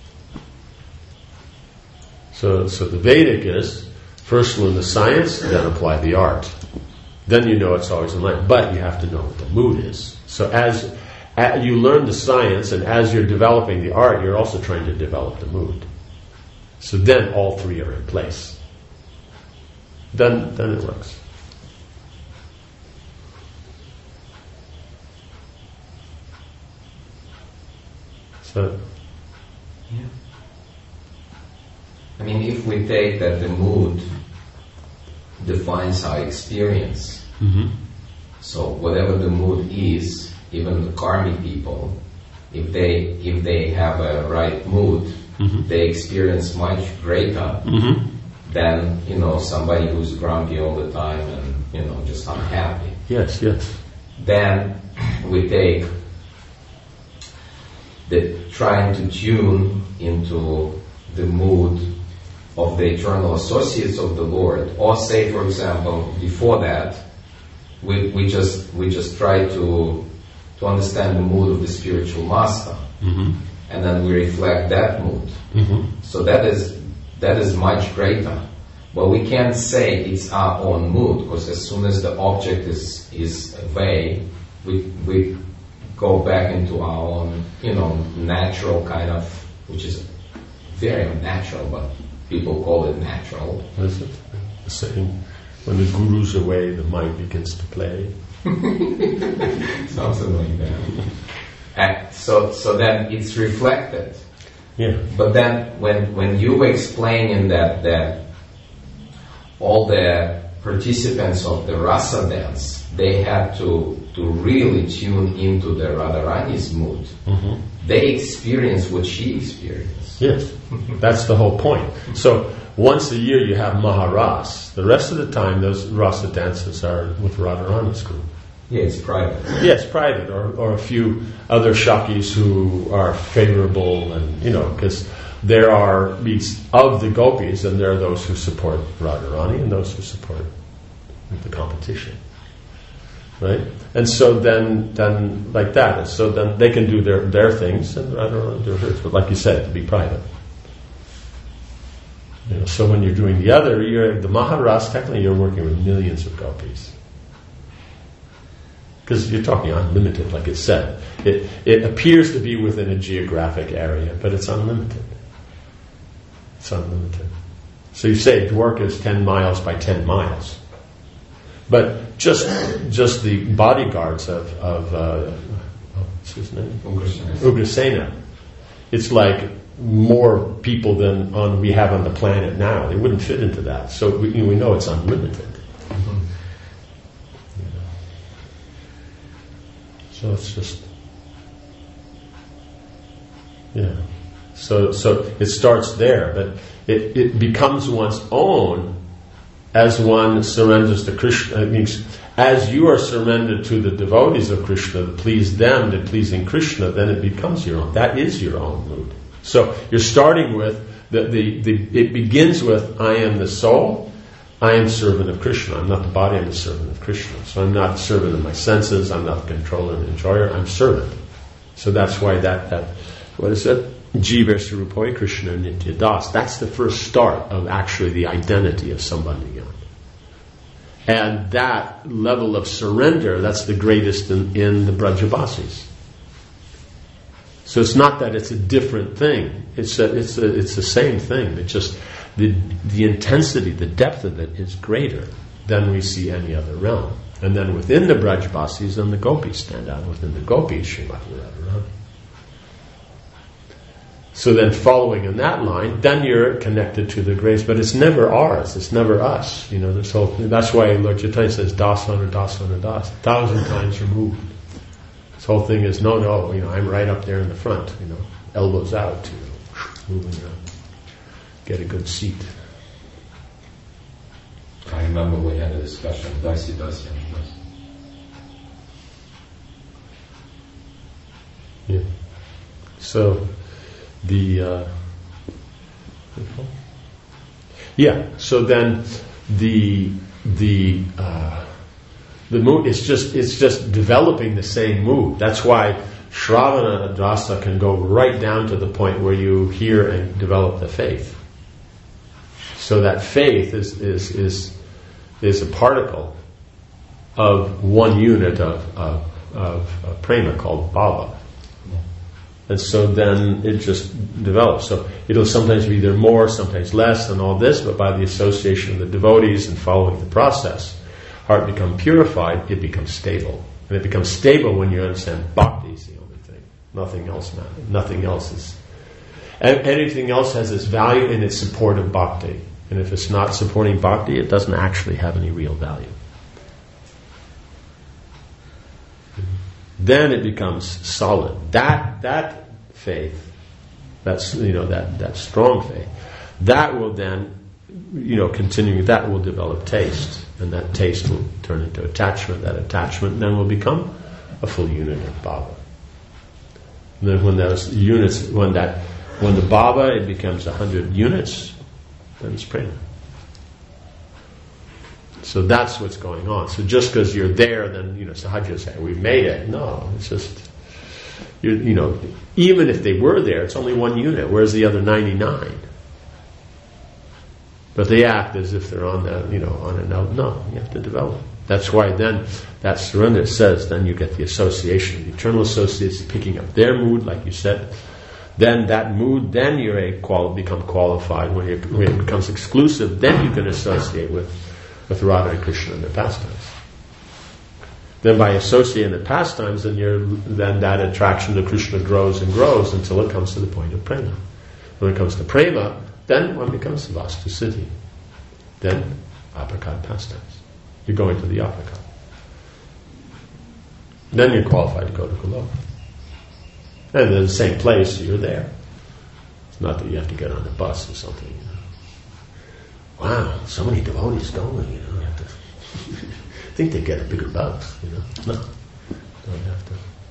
So, so the Vedic is, first learn the science, then apply the art. Then you know it's always in line. But you have to know what the mood is. So as, as you learn the science, and as you're developing the art, you're also trying to develop the mood. So then all three are in place. Then, then it works. So, yeah. I mean, if we take that the mood defines our experience, mm-hmm. so whatever the mood is, even the karmic people, if they if they have a right mood, mm-hmm. they experience much greater mm-hmm. than, you know, somebody who's grumpy all the time and, you know, just unhappy. Yes, yes. Then we take the trying to tune into the mood of the eternal associates of the Lord, or say, for example, before that, we we just we just try to to understand the mood of the spiritual master, mm-hmm. and then we reflect that mood. Mm-hmm. So that is that is much greater. But we can't say it's our own mood, because as soon as the object is is away, we we go back into our own, you know, natural kind of, which is very unnatural, but people call it natural. What is it? The saying, when the guru's away, the mind begins to play. Something like that. And so, so then it's reflected. Yeah. But then, when when you were explaining that that all the participants of the rasa dance, they had to, to really tune into the Radharani's mood. Mm-hmm. They experience what she experienced. Yes, that's the whole point. So once a year you have Maharas. The rest of the time those rasa dances are with Radharani's group. Yeah, it's private. Yes, private, or, or a few other Shakis who are favorable, and you know, because there are meets of the gopis, and there are those who support Radharani and those who support the competition, right? And so then, then like that, and so then they can do their their things, and Radharani do hers. But like you said, to be private. You know, so when you're doing the other, you're the Maharas. Technically, you're working with millions of gopis. Because you're talking unlimited, like it said. It it appears to be within a geographic area, but it's unlimited. It's unlimited. So you say Dwarka is ten miles by ten miles. But just just the bodyguards of, of uh, what's his name? Ugrasena. Ugrasena. It's like more people than on we have on the planet now. They wouldn't fit into that. So we, we know it's unlimited. So it's just, yeah. So so it starts there, but it, it becomes one's own as one surrenders to Krishna. It means as you are surrendered to the devotees of Krishna to please them, to pleasing Krishna, then it becomes your own. That is your own mood. So you're starting with the the, the it begins with I am the soul. I am servant of Krishna. I'm not the body, I'm the servant of Krishna. So I'm not servant of my senses, I'm not the controller and enjoyer, I'm servant. So that's why that, that what is it? Jiva Sarupoi Krishna Nitya Das. That's the first start of actually the identity of somebody. And that level of surrender, that's the greatest in, in the Brajabasis. So it's not that it's a different thing. It's a, it's a, it's the same thing. It's just the the intensity, the depth of it is greater than we see any other realm. And then within the Brajbasis, then the gopis stand out. Within the gopis, Srimati Radharani. So then following in that line, then you're connected to the grace. But it's never ours. It's never us. You know, this whole thing. That's why Lord Chaitanya says, Dasana, Dasana, Das. A thousand times removed. This whole thing is, no, no, you know, I'm right up there in the front, you know, elbows out, you know, moving around. Get a good seat. I remember we had a discussion, Dasi, Dasi, and Dasi. Yeah. So, the, uh, yeah, so then the, the, uh, the mood is just, it's just developing the same mood. That's why Shravana Rasa can go right down to the point where you hear and develop the faith. So that faith is is is is a particle of one unit of of, of, of prema called bhava, and so then it just develops. So it'll sometimes be there more, sometimes less, and all this. But by the association of the devotees and following the process, heart become purified. It becomes stable, and it becomes stable when you understand bhakti is the only thing. Nothing else matters. Nothing else is. Anything else has its value in its support of bhakti. And if it's not supporting bhakti, it doesn't actually have any real value. Then it becomes solid. That that faith, that's you know that, that strong faith, that will then, you know, continuing that will develop taste, and that taste will turn into attachment. That attachment then will become a full unit of bhava. And then when those units, when that, when the bhava it becomes a hundred units. Then it's prema. So that's what's going on. So just because you're there, then you know, so how'd you say we made it? No, it's just you you know, even if they were there, it's only one unit. Where's the other ninety-nine? But they act as if they're on that, you know, on an out. No, you have to develop. That's why then that surrender says then you get the association, the eternal associates picking up their mood, like you said. Then that mood, then you quali- become qualified. When, when it becomes exclusive, then you can associate with, with Radha and Krishna in their pastimes. Then by associating the pastimes, then you're, then that attraction to Krishna grows and grows until it comes to the point of prema. When it comes to prema, then one becomes the Vastu Siddhi. Then apricot pastimes. You're going to the apricot. Then you're qualified to go to Goloka. And in the same place, you're there. It's not that you have to get on a bus or something. You know. Wow, so many devotees going, you know. You have to think they get a bigger bus, you know. No, don't have to.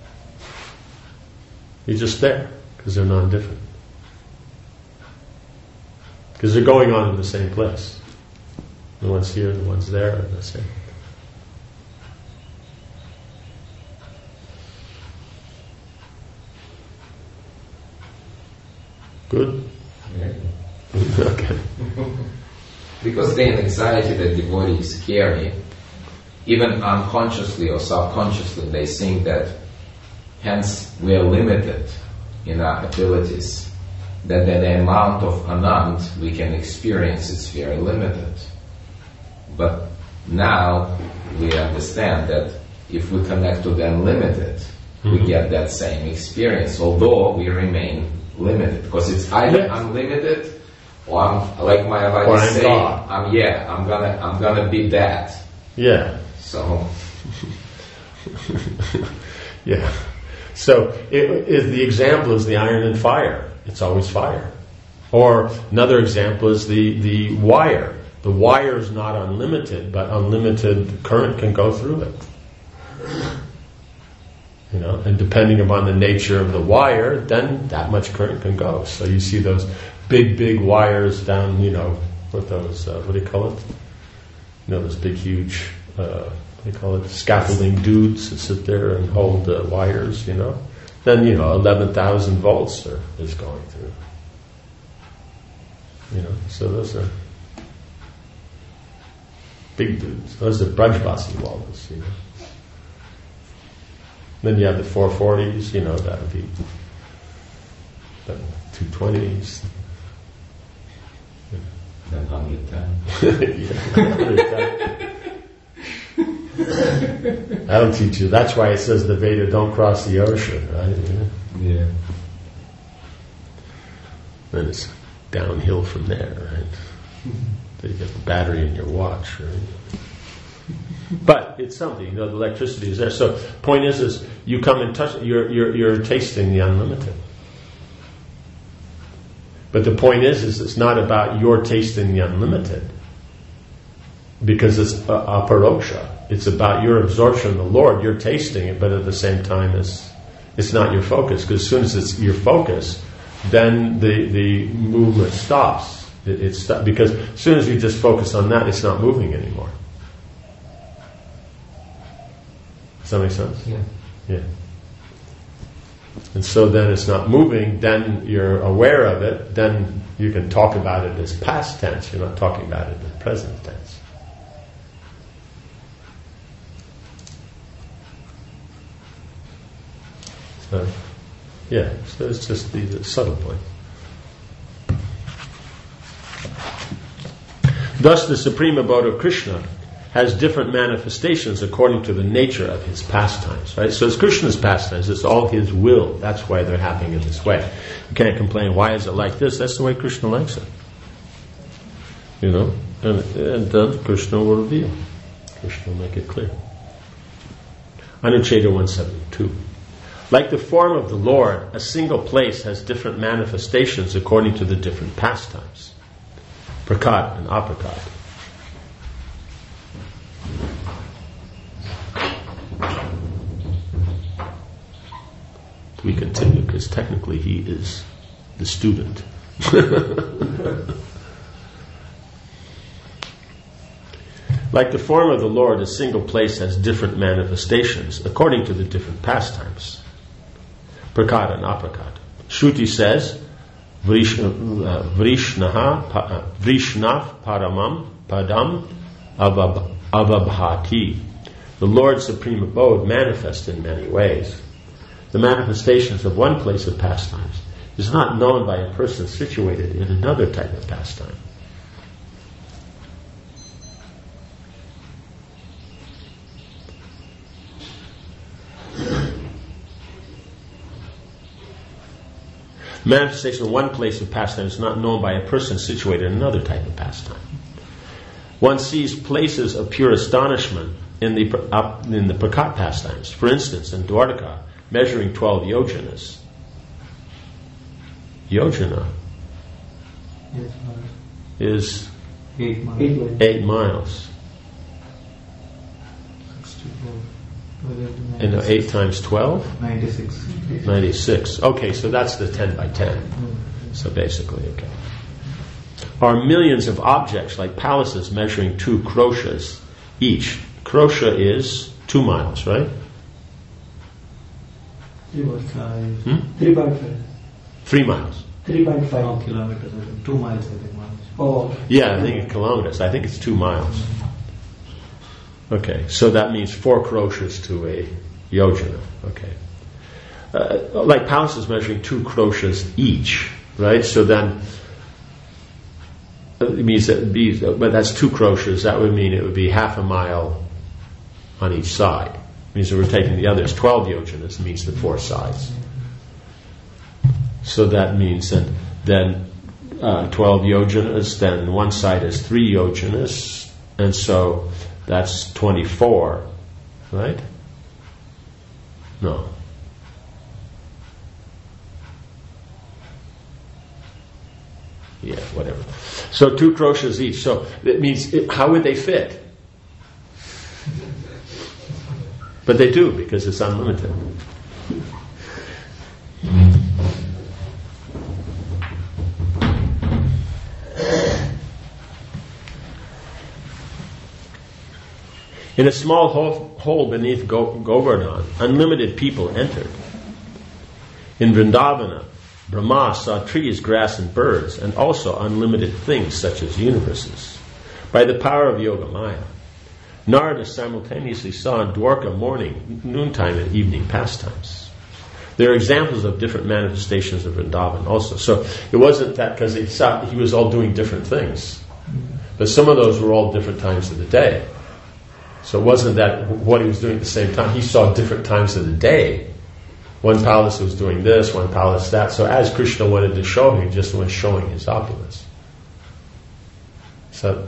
You're just there, because they're non-different. Because they're going on in the same place. The one's here, the one's there, and that's it. Good? Yeah. Okay. Because the anxiety that devotees carry, even unconsciously or subconsciously, they think that hence we are limited in our abilities, that the amount of anand we can experience is very limited. But now we understand that if we connect to the unlimited, mm-hmm. we get that same experience, although we remain limited, because it's either yes. unlimited or I'm, like my Mayavadi say, God. I'm yeah, I'm gonna I'm gonna be that. Yeah. So yeah. So it, it, the example is the iron and fire. It's always fire. Or another example is the, the wire. The wire is not unlimited, but unlimited current can go through it. You know, and depending upon the nature of the wire, then that much current can go. So you see those big, big wires down, you know, what those, uh, what do you call it? You know, those big, huge, uh, what do you call it? Scaffolding dudes that sit there and hold uh, wires, you know. Then, you know, eleven thousand volts are, is going through. You know, so those are big dudes. Those are Brajbasi walls, you know. Then you have the four forties, you know, that would be the two twenties. Then one hundred ten. Yeah, one hundred ten. That'll teach you. That's why it says the Veda don't cross the ocean, right? Yeah. yeah. Then it's downhill from there, right? Then you get the battery in your watch, right? But it's something, you know, the electricity is there. So point is, is you come and touch, you're, you're, you're tasting the unlimited. But the point is, is it's not about your tasting the unlimited. Because it's uh, aparoksha. It's about your absorption of the Lord. You're tasting it, but at the same time, it's, it's not your focus. Because as soon as it's your focus, then the, the movement stops. It, it's st- because as soon as you just focus on that, it's not moving anymore. Does that make sense? Yeah. Yeah. And so then it's not moving, then you're aware of it, then you can talk about it as past tense, you're not talking about it in present tense. So, yeah, so it's just the, the subtle point. Thus the supreme abode of Krishna has different manifestations according to the nature of his pastimes, right? So it's Krishna's pastimes, it's all his will. That's why they're happening in this way. You can't complain, why is it like this? That's the way Krishna likes it. You know? And, and then Krishna will reveal. Krishna will make it clear. Anucheta one seventy-two. Like the form of the Lord, a single place has different manifestations according to the different pastimes. Prakat and aprakat. We continue because technically he is the student. Like the form of the Lord, a single place has different manifestations according to the different pastimes. Prakat and aprakat. Shruti says, Vrishnaha Vrishnav Paramam Padam Avabhati. The Lord's supreme abode manifests in many ways. The manifestations of one place of pastimes is not known by a person situated in another type of pastime. Manifestation of one place of pastime is not known by a person situated in another type of pastime. One sees places of pure astonishment in the up in the Prakat pastimes. For instance, in Dwarka, measuring twelve yojanas. Yojana Yes, is eight miles. Eight miles. eight miles. sixty-four. And uh, eight times twelve? ninety-six. ninety-six. Okay, so that's the ten by ten. So basically, okay. Are millions of objects like palaces measuring two kroshas each. Krosha is two miles, right? Three point Five. Hmm? three point five. Three miles. Three point Oh, five. kilometers, I think. Two miles, I think. Miles. Oh. Yeah, I think in kilometers. I think it's two miles. Okay, so that means four kroshas to a yojana. Okay. Uh, like palaces measuring two kroshas each, right? So then it means that, be, but that's two kroshas. That would mean it would be half a mile on each side. It means that we're taking the others. twelve yojanas means the four sides. So that means that then uh, twelve yojanas, then one side is three yojanas, and so that's twenty-four, right? No. Yeah, whatever. So two kroshas each. So it means, it, how would they fit? But they do, because it's unlimited. In a small hole, hole beneath Go- Govardhan, unlimited people entered. In Vrindavana, Brahma saw trees, grass, and birds, and also unlimited things such as universes. By the power of Yoga Maya, Narada simultaneously saw in Dwarka morning, noontime, and evening pastimes. There are examples of different manifestations of Vrindavan also. So it wasn't that because he saw he was all doing different things, but some of those were all different times of the day. So it wasn't that what he was doing at the same time. He saw different times of the day. One palace was doing this, one palace that. So as Krishna wanted to show him, he just was showing his opulence. So,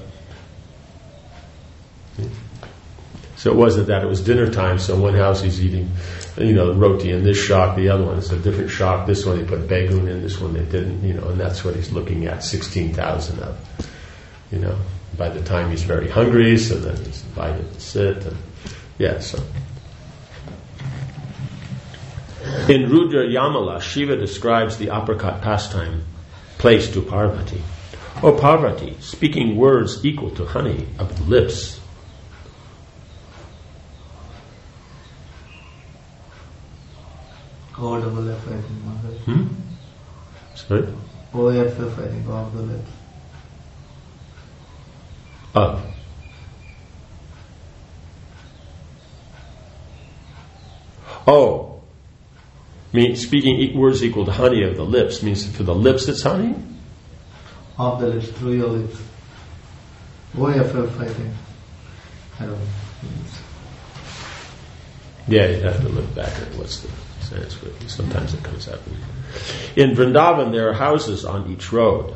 so it wasn't that it was dinner time. So one house he's eating, you know, roti in this shop. The other one is a different shop. This one they put begun in. This one they didn't. You know, and that's what he's looking at. Sixteen thousand of. You know. By the time he's very hungry, so then he's invited to sit. And, yeah, so. In Rudra Yamala, Shiva describes the apricot pastime placed to Parvati. O Parvati, speaking words equal to honey of the lips. O double F, I think. Maharaj. Hmm? Sorry? O F F, I think, of the lips. Of. Oh. Mean, speaking e- words equal to honey of the lips means for the lips it's honey? Of the lips, through your lips. O F F, I think. I don't know. Yeah, you'd have to look back at what's the Sanskrit. Sometimes it comes out. In Vrindavan, there are houses on each road.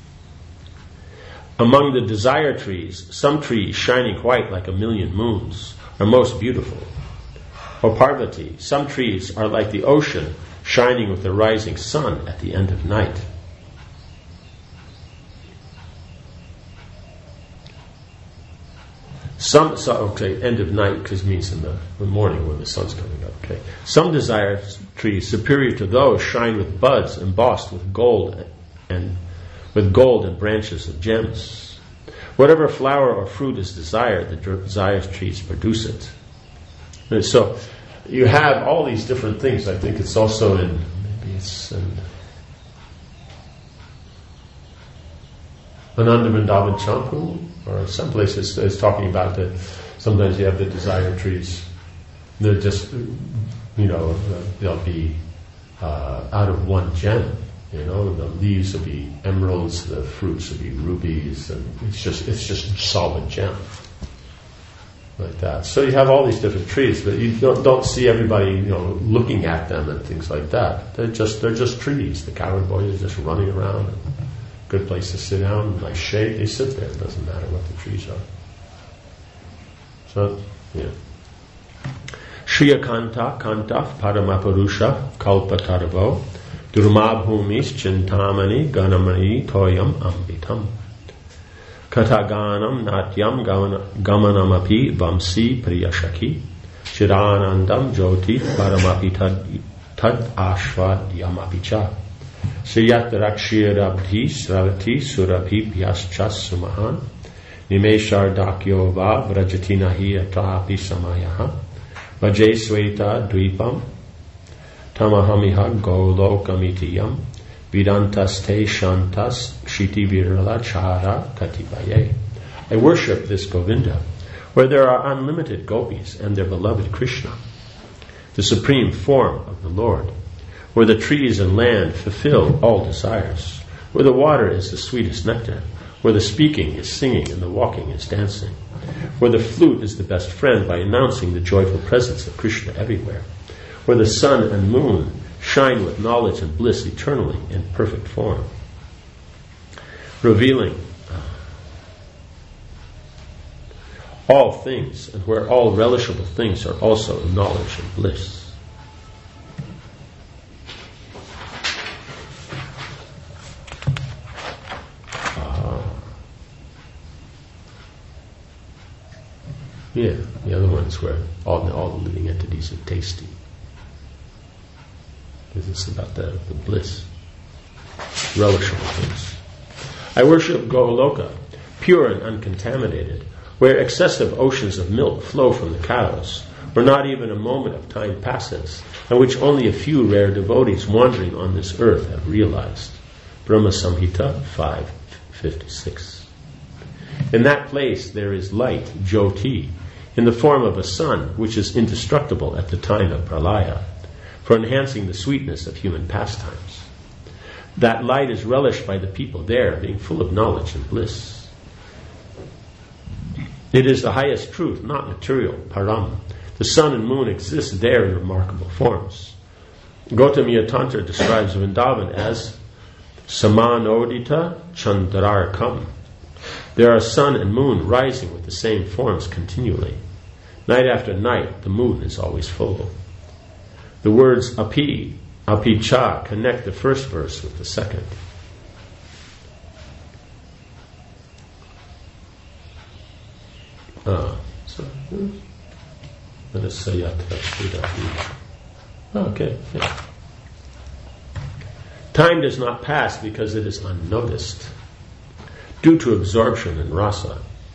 Among the desire trees, some trees shining white like a million moons are most beautiful. O Parvati, some trees are like the ocean shining with the rising sun at the end of night. Some, so, okay, end of night because it means in the, the morning when the sun's coming up. Okay, some desire trees superior to those shine with buds embossed with gold and with gold and branches of gems. Whatever flower or fruit is desired, the desire trees produce it. And so you have all these different things. I think it's also in, maybe it's in Ananda Vrindavan Champu, or some places it's talking about that sometimes you have the desire trees. They're just, you know, they'll be uh, out of one gem. You know, the leaves will be emeralds, the fruits will be rubies, and it's just it's just solid gem. Like that. So you have all these different trees, but you don't, don't see everybody, you know, looking at them and things like that. They're just they're just trees. The coward boys are just running around and good place to sit down, nice shade, they sit there. It doesn't matter what the trees are. So, yeah. Shriya Kanta Kantaf Paramapurusha Kalpataravo Durmabhumis Chintamani Ganamani Toyam Ambitam Kataganam Natyam Gamanamapi Vamsi Priyashaki Chiranandam Jyoti Paramapi Tad Ashvadyamapicha Sriyat Rakshirabdhi Sravati Surabhi Bhyaschas Sumahan Nimeshar Dakyo Va Vrajatinahi Atahapi Samayaha Vajay Sweta Dvipam Tamahamiha Golokamitiyam Vidantas Te Shantas Shiti Virala Chara Katibaye. I worship this Govinda, where there are unlimited gopis and their beloved Krishna, the supreme form of the Lord, where the trees and land fulfill all desires, where the water is the sweetest nectar, where the speaking is singing and the walking is dancing, where the flute is the best friend by announcing the joyful presence of Krishna everywhere, where the sun and moon shine with knowledge and bliss eternally in perfect form, revealing all things, and where all relishable things are also knowledge and bliss. Yeah, the other ones where all the, all the living entities are tasty. Because it's about the, the bliss, relishable things. I worship Goloka, pure and uncontaminated, where excessive oceans of milk flow from the cows, where not even a moment of time passes, and which only a few rare devotees wandering on this earth have realized. Brahma Samhita five fifty-six. In that place there is light, Jyoti, in the form of a sun, which is indestructible at the time of pralaya, for enhancing the sweetness of human pastimes. That light is relished by the people there, being full of knowledge and bliss. It is the highest truth, not material, param. The sun and moon exist there in remarkable forms. Gautamiya Tantra describes Vrindavan as Samanodita Chandrarkam. There are sun and moon rising with the same forms continually. Night after night, the moon is always full. The words api, api cha connect the first verse with the second. Ah, so let us say that. Okay, yeah. Time does not pass because it is unnoticed, due to absorption in rasa.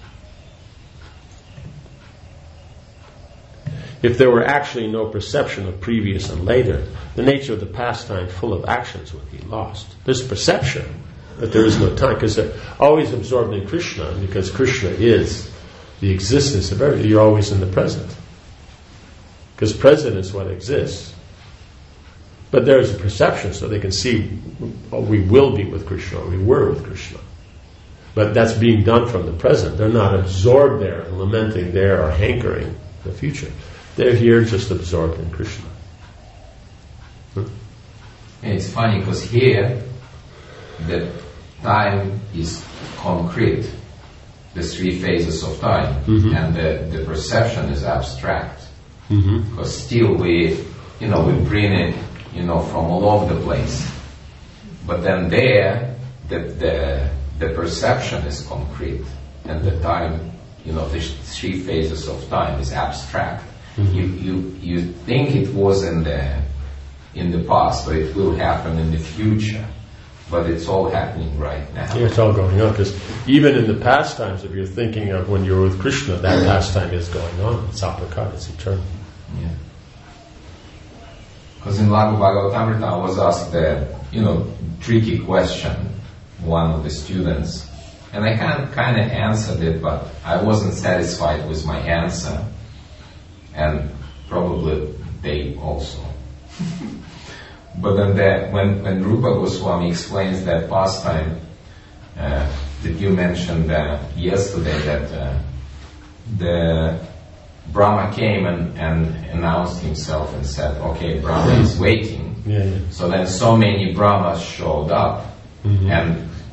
If there were actually no perception of previous and later, the nature of the pastime full of actions would be lost. There's perception, but there is no time, because they're always absorbed in Krishna, and because Krishna is the existence of everything, you're always in the present. Because present is what exists. But there is a perception, so they can see, oh, we will be with Krishna, or we were with Krishna. But that's being done from the present. They're not absorbed there and lamenting there or hankering the future. They're here just absorbed in Krishna. Hmm? And it's funny because here the time is concrete, the three phases of time, mm-hmm. and the, the perception is abstract. Mm-hmm. Because still we, you know, we bring it, you know, from all over the place. But then there, the the the perception is concrete, and the time, you know, the three phases of time is abstract. Mm-hmm. You you you think it was in the in the past, but it will happen in the future. But it's all happening right now. Yeah, it's all going on, because even in the past times, if you're thinking of when you're with Krishna, that pastime is going on. It's aprakat, it's eternal. Yeah. Because in Laghu Bhagavatamrita I was asked the, you know, tricky question, one of the students, and I kind kind of answered it, but I wasn't satisfied with my answer, and probably they also. But then the, when, when Rupa Goswami explains that pastime uh, that you mentioned uh, yesterday, that uh, the Brahma came and, and announced himself and said, okay, Brahma is waiting. Yeah, yeah. So then so many Brahmas showed up, mm-hmm. and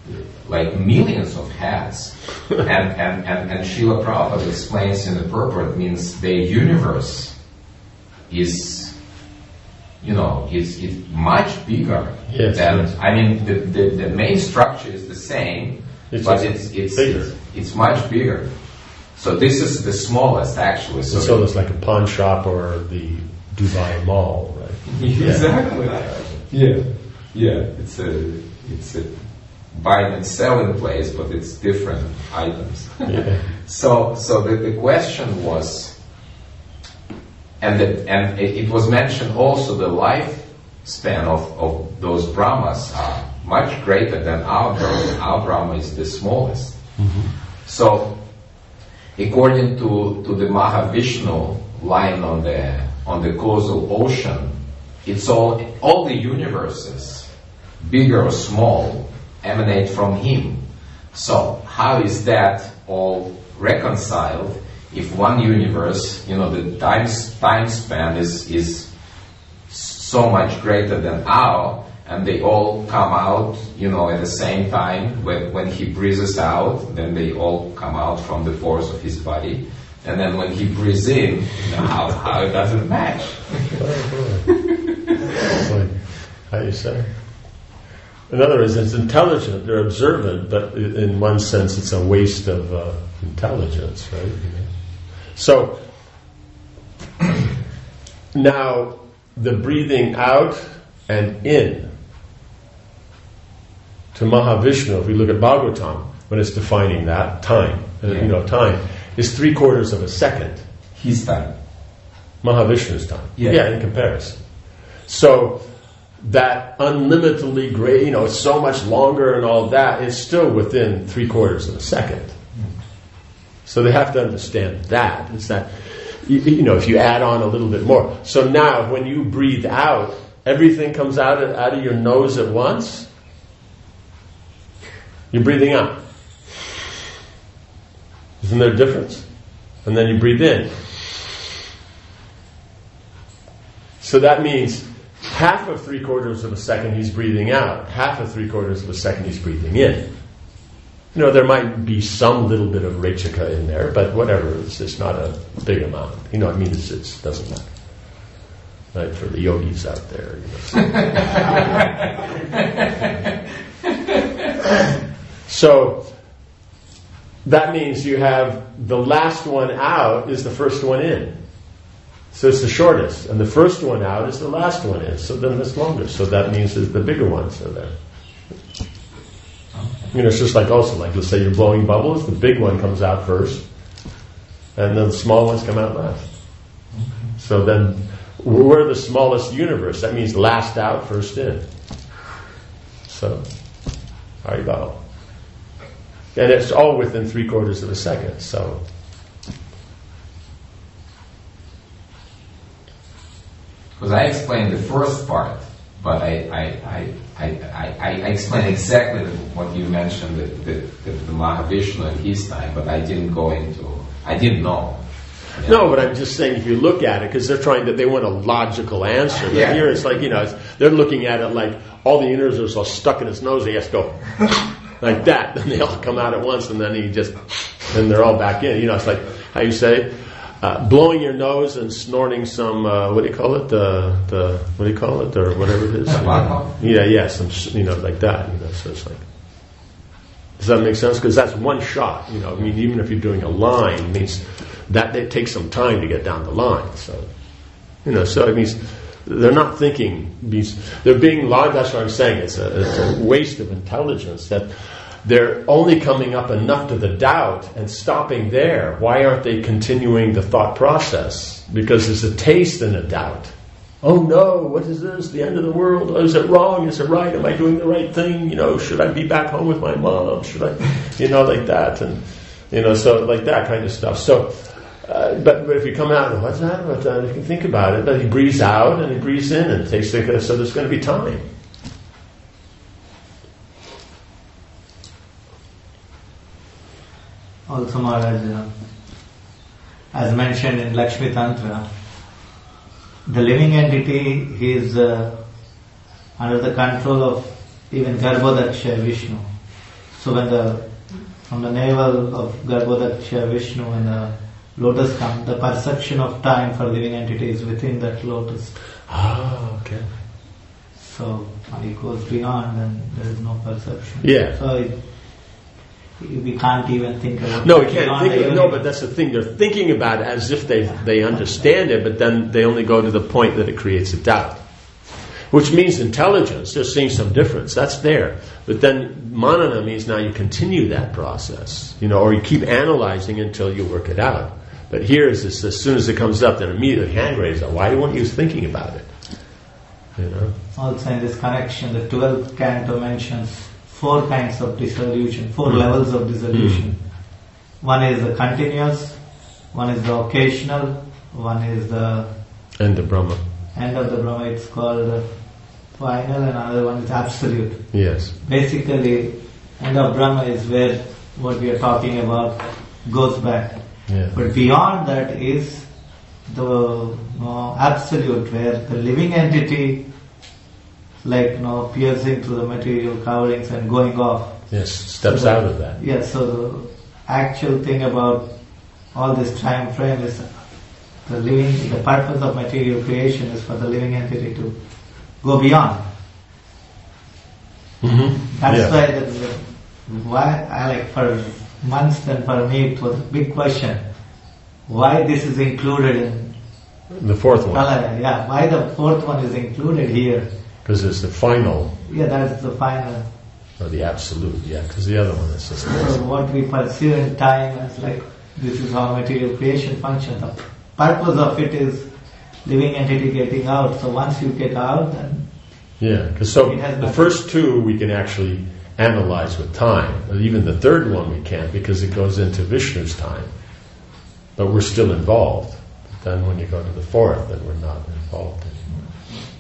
like millions of heads. and, and, and, and Srila Prabhupada explains in the purport, means the universe is, you know, is, is much bigger yes, than, yes. I mean, the, the, the main structure is the same, it's but it's, it's, bigger. it's, it's much bigger. So this is the smallest actually. So, so it's like a pawn shop or the Dubai Mall, right? Exactly. Yeah. Yeah. It's a, it's a buying and selling place, but it's different items. Yeah. So, so the, the question was, and the, and it, it was mentioned also the lifespan of, of those Brahmas are much greater than our Brahma. Our Brahma is the smallest. Mm-hmm. So, according to, to the Mahavishnu line on the on the causal ocean, it's all all the universes, bigger or small, emanate from him. So how is that all reconciled if one universe, you know, the time time span is is so much greater than our, and they all come out, you know, at the same time. When when he breathes out, then they all come out from the pores of his body. And then when he breathes in, you know, how, how it doesn't match. Like, how you say? In other words, it's intelligent, they're observant, but in one sense it's a waste of uh, intelligence, right? So, now, the breathing out and in, to Mahavishnu, if we look at Bhagavatam, when it's defining that, time, yeah. you know, time, is three quarters of a second. His time. Mahavishnu's time. Yeah. yeah, in comparison. So, that unlimitedly great, you know, it's so much longer and all that, is still within three quarters of a second. So they have to understand that. It's that, you, you know, if you add on a little bit more. So now, when you breathe out, everything comes out of, out of your nose at once. You're breathing out. Isn't there a difference? And then you breathe in. So that means half of three quarters of a second he's breathing out. Half of three quarters of a second he's breathing in. You know, there might be some little bit of rechika in there, but whatever, it's, it's not a big amount. You know what I mean? It's, it doesn't matter. Right, for the yogis out there. You know. So, that means you have the last one out is the first one in. So it's the shortest. And the first one out is the last one in. So then it's longer. So that means that the bigger ones are there. You know, it's just like also, like let's say you're blowing bubbles, the big one comes out first, and then the small ones come out last. So then, we're the smallest universe. That means last out, first in. So, Haribol. And it's all within three quarters of a second, so. Because I explained the first part, but I I, I, I, I, I explained exactly what you mentioned, the, the, the, the Mahavishnu and his time, but I didn't go into, I didn't know. Yeah. No, but I'm just saying if you look at it, because they're trying to, they want a logical answer. But yeah. Here it's like, you know, it's, they're looking at it like all the universe are all stuck in his nose, he has to go like that, and they all come out at once, and then he just, and they're all back in. You know, it's like, how you say, uh, blowing your nose and snorting some, uh, what do you call it, the, the, what do you call it, or whatever it is. yeah, yeah, some, you know, like that, you know, so it's like, does that make sense? Because that's one shot, you know, I mean, even if you're doing a line, it means that it takes some time to get down the line, so, you know, so it means, they're not thinking, they're being logical, that's what I'm saying, it's a, it's a waste of intelligence, that they're only coming up enough to the doubt and stopping there. Why aren't they continuing the thought process? Because there's a taste in a doubt. Oh no, what is this? The end of the world? Oh, is it wrong? Is it right? Am I doing the right thing? You know, should I be back home with my mom? Should I, you know, like that, and you know, so like that kind of stuff. So, uh, but but if you come out and what's that? What that? You can think about it. But he breathes out and he breathes in, and it takes so there's going to be time. Also, Maharaj, as mentioned in Lakshmi Tantra, the living entity, he is uh, under the control of even Garbhodaksha Vishnu. So when the from the navel of Garbhodaksha Vishnu, when the lotus comes, the perception of time for living entity is within that lotus. Ah, okay. So when it goes beyond, then there is no perception. Yeah. So it, we can't even think about No, we it can't beyond think the of it. No, universe. but that's the thing. They're thinking about it as if they they understand it, but then they only go to the point that it creates a doubt. Which means intelligence. They're seeing some difference. That's there. But then manana means now you continue that process, you know, or you keep analyzing until you work it out. But here is this: as soon as it comes up, then immediately hand raised. Why weren't you thinking about it? You know. Also in this connection, the twelfth canto mentions four kinds of dissolution, four Mm. levels of dissolution. Mm. One is the continuous, one is the occasional, one is the And the Brahma. end of the Brahma, it's called the final, and another one is absolute. Yes. Basically, end of Brahma is where what we are talking about goes back. Yeah. But beyond that is the you know, absolute, where the living entity, like you know, piercing through the material coverings and going off. Yes. Steps So the- out of that. Yeah, so the actual thing about all this time frame is the living, the purpose of material creation is for the living entity to go beyond. Mm-hmm. That's yeah. why the, why I like for months and for me it was a big question. Why this is included in The fourth one. Pralaya? Yeah, why the fourth one is included here? Because it's the final, Yeah, that's the final. or the absolute, yeah, because the other one is just So what we pursue in time as like this is how material creation functions. The purpose of it is living entity getting out. So once you get out, then yeah, because so It has the nothing- first two we can actually analyze with time. But even the third one we can't because it goes into Vishnu's time. But we're still involved. But then when you go to the fourth, then we're not involved anymore.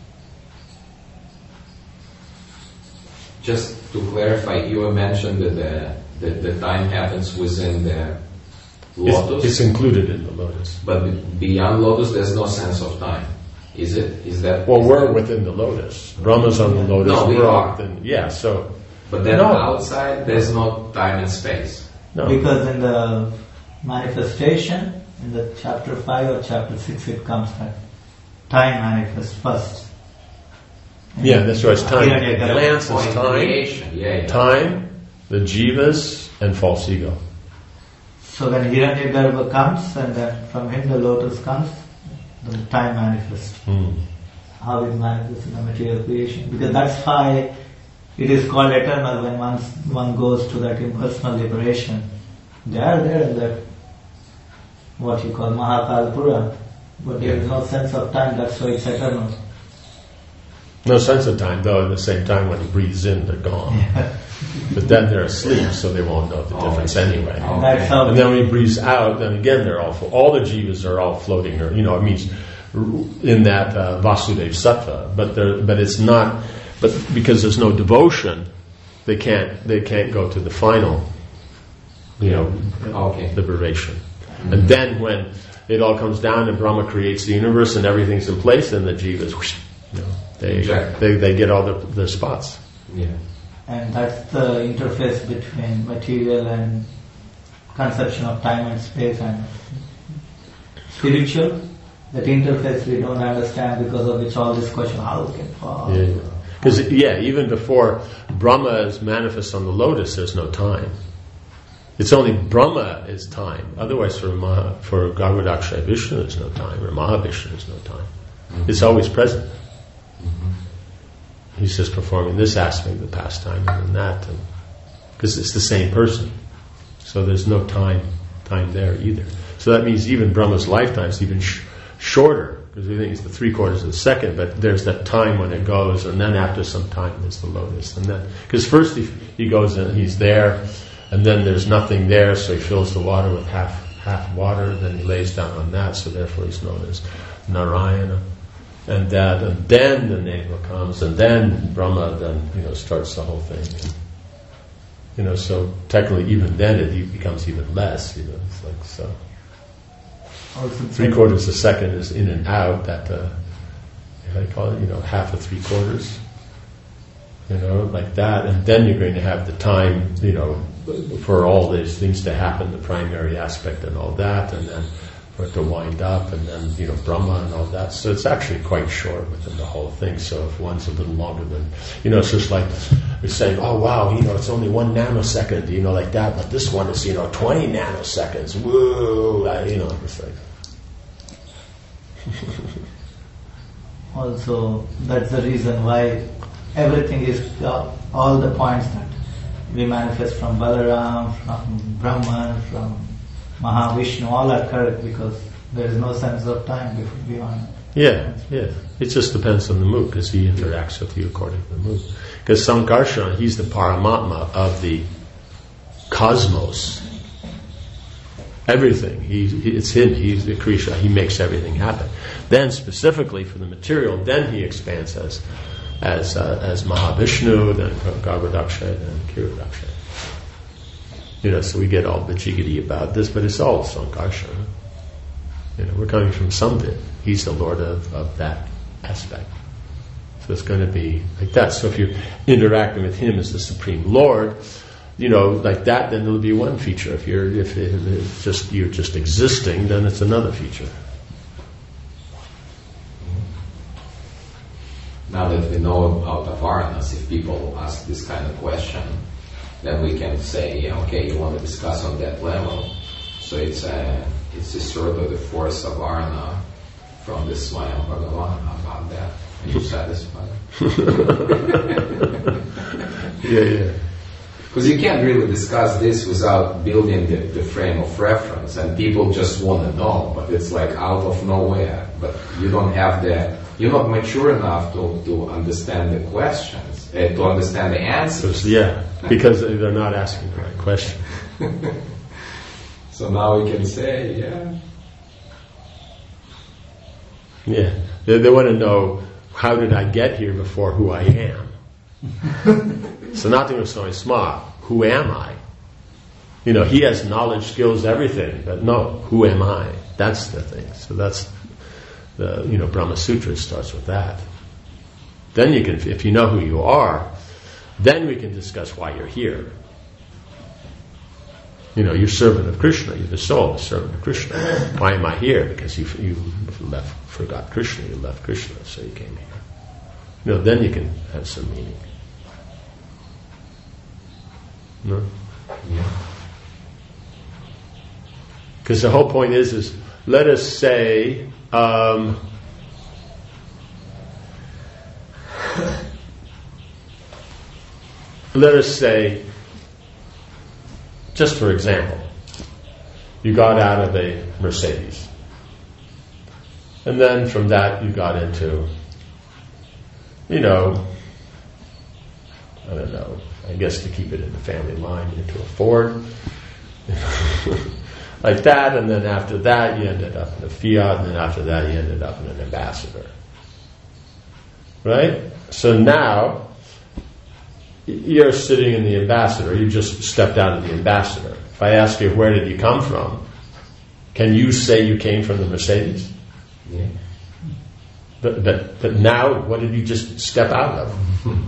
Just to clarify, you mentioned that the, that the time happens within the lotus, It's, it's included in the lotus. but beyond lotus there's no sense of time. Is it? Is that? Well, is we're that- within the lotus. Brahma's on the lotus. No, we we're are. within, yeah, so But then No. outside there's no time and space. no. because in the manifestation, in the chapter five or chapter six, it comes that time manifests first. Yeah, that's right. It's time. Yeah, yeah, yeah. Glance Oh, is in time. creation. Yeah, yeah. Time, the jivas, and false ego. So when Hiranyagarbha comes, and then from him the lotus comes, the time manifests. Hmm. How it manifests in the material creation. Because that's why it is called eternal when one, one goes to that impersonal liberation. They are there in that, what you call Mahakalpura, but there is no sense of time, that's why it's eternal. No sense of time, though. At the same time, when he breathes in, they're gone. But then they're asleep, so they won't know the Oh, difference I see. anyway. Oh. That's how. And then when he breathes out, then again they're all flo- all the jivas are all floating, or you know, it means r- in that uh, Vasudev Sattva. But they're, but it's not. But because there's no devotion, they can't they can't go to the final, you know, Okay. liberation. And then when it all comes down and Brahma creates the universe and everything's in place, then the jivas, whoosh, you know, they, Exactly. they they get all the, their spots. Yeah. And that's the interface between material and conception of time and space and spiritual. That interface we don't understand, because of which all this question, how can fall? Yeah, because yeah, even before Brahma is manifest on the lotus, there's no time. It's only Brahma is time. Otherwise, for Maha, for Garbhodaksha Vishnu, there's no time, or Mahavishnu, there's no time. Mm-hmm. It's always present. He's just performing this aspect of the pastime and then that, because it's the same person. So there's no time, time there either. So that means even Brahma's lifetime is even sh- shorter, because we think it's the three quarters of a second, but there's that time when it goes, and then after some time there's the lotus, and then because first he, he goes and he's there, and then there's nothing there, so he fills the water with half half water, then he lays down on that, so therefore he's known as Narayana. And that, and then the navel comes, and then Brahma then you know starts the whole thing. And, you know, so technically, even then it becomes even less. You know, it's like so. Also, Three quarters a second is in and out. That uh, how do you call it? You know, half of three quarters. you know, like that, and then you're going to have the time, you know, for all these things to happen, the primary aspect and all that, and then for it to wind up, and then, you know, Brahma and all that. So it's actually quite short within the whole thing. So if one's a little longer than, you know, it's just like we're saying, oh wow, you know, it's only one nanosecond, you know, like that, but this one is, you know, twenty nanoseconds. Whoa, I, you know, it's like. Also, that's the reason why everything is, uh, all the points that we manifest from Balaram, from Brahman, from Mahavishnu, all are correct because there is no sense of time before, beyond. Yeah, yeah. It just depends on the mood because he interacts with you according to the mood. Because Sankarsana, he's the Paramatma of the cosmos. Everything. He, he, it's him. He's the Krishna. He makes everything happen. Then specifically for the material, then he expands as as uh, as Mahavishnu, then Garbhodaksha, then Kirodaksha. You know, so we get all jiggity about this, but it's all Sankarsana. You know, we're coming from Samvit. He's the Lord of, of that aspect. So it's going to be like that. So if you're interacting with him as the Supreme Lord, you know, like that, then it'll be one feature. If you're if it's just you're just existing, then it's another feature. Now that we know about Avaranas, if people ask this kind of question, then we can say, yeah, okay, you want to discuss on that level. So it's a, it's a sort of the fourth Avarana from the Swayam Bhagavan. How about that? Are you satisfied? yeah, yeah. Because you can't really discuss this without building the, the frame of reference, and people just want to know, but it's like out of nowhere. But you don't have the, you're not mature enough to, to understand the questions, uh, to understand the answers. Yeah, because they're not asking the right question. So now we can say, yeah. Yeah, they, they want to know, how did I get here before who I am? So nothing was so smart. Who am I? You know, he has knowledge, skills, everything, but no, who am I? That's the thing. So that's the, you know, Brahma Sutra starts with that. Then you can, if you know who you are, then we can discuss why you're here. You know, you're servant of Krishna, you're the soul, the servant of Krishna. Why am I here? Because you you left, forgot Krishna, you left Krishna, so you came here. You know, then you can have some meaning. No? Yeah. Because the whole point is, is let us say, um, let us say, just for example, you got out of a Mercedes. And then from that you got into, you know, I don't know, I guess to keep it in the family line, into a Ford. Like that, and then after that you ended up in a Fiat, and then after that you ended up in an Ambassador. Right? So now, you're sitting in the Ambassador, you just stepped out of the Ambassador. If I ask you, where did you come from? Can you say you came from the Mercedes? Yeah. But, but, but now, what did you just step out of?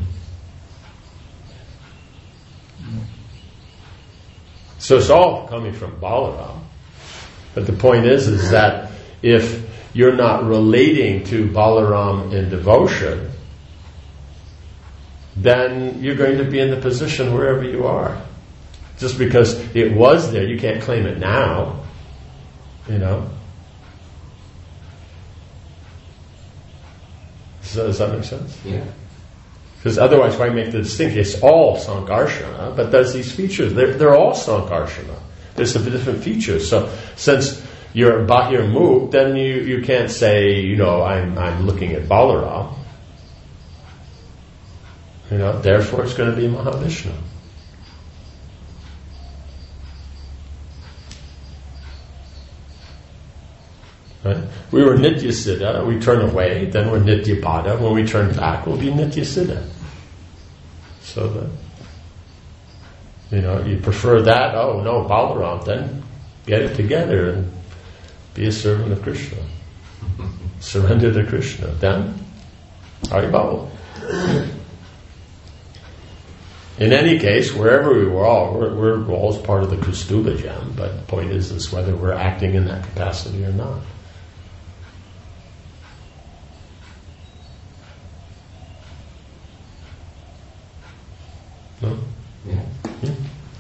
So it's all coming from Balaram. But the point is, is that if you're not relating to Balaram in devotion, then you're going to be in the position wherever you are. Just because it was there, you can't claim it now. You know? So does that make sense? Yeah. Because otherwise, why make the distinction? It's all Sankarshana, but there's these features. They're, they're all Sankarshana. There's some different features. So since you're Bahir Mukh, then you, you can't say, you know, I'm I'm looking at Balaram. You know, therefore it's going to be Mahavishnu. Right? We were Nitya Siddha, we turn away, then we're Nitya Pada. When we turn back, we'll be Nitya Siddha. So that, you know, you prefer that, oh no, Balaram, then get it together and be a servant of Krishna. Surrender to Krishna. Then, Haribol. In any case, wherever we were all, we're, we're all part of the Kaustubha gem, but the point is, is whether we're acting in that capacity or not. No? Yeah. Yeah.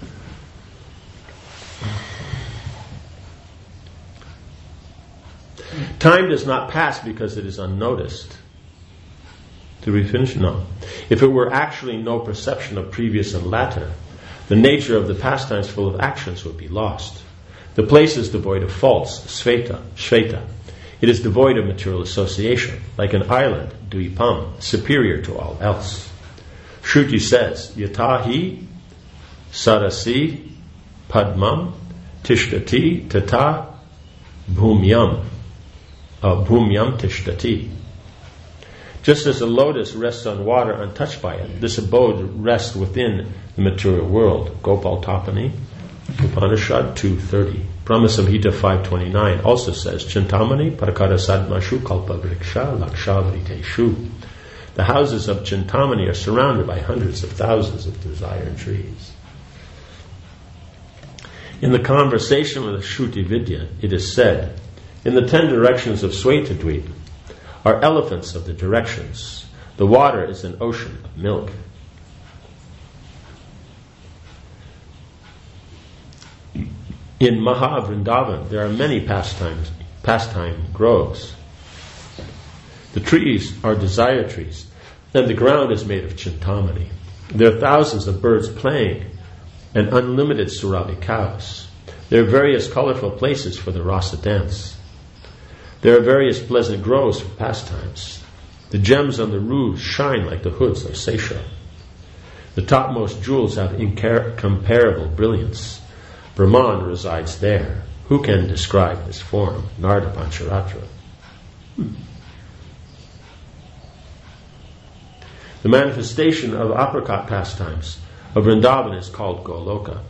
Time does not pass because it is unnoticed. Did we finish? No. If it were actually no perception of previous and latter, the nature of the pastimes full of actions would be lost. The place is devoid of faults, sveta, shveta. It is devoid of material association, like an island, dvipam, superior to all else. Shruti says, yatahi sarasi padmam tishtati tata bhumyam, uh, bhumyam tishtati. Just as a lotus rests on water untouched by it, this abode rests within the material world. Gopal Tapani, Upanishad two thirty. Brahma Samhita five twenty-nine also says, Chintamani parakara sadmashu kalpa vriksha lakshavriteshu. The houses of Chintamani are surrounded by hundreds of thousands of desired trees. In the conversation with the Shruti Vidya, it is said, in the ten directions of Svetadvip are elephants of the directions. The water is an ocean of milk. In Maha Vrindavan, there are many pastimes, pastime groves. The trees are desire trees, and the ground is made of Chintamani. There are thousands of birds playing, and unlimited Suravi cows. There are various colorful places for the rasa dance. There are various pleasant groves for pastimes. The gems on the roofs shine like the hoods of Sesha. The topmost jewels have incomparable brilliance. Brahman resides there. Who can describe his form? Narada Pancharatra. Hmm. The manifestation of apricot pastimes of Vrindavan is called Goloka.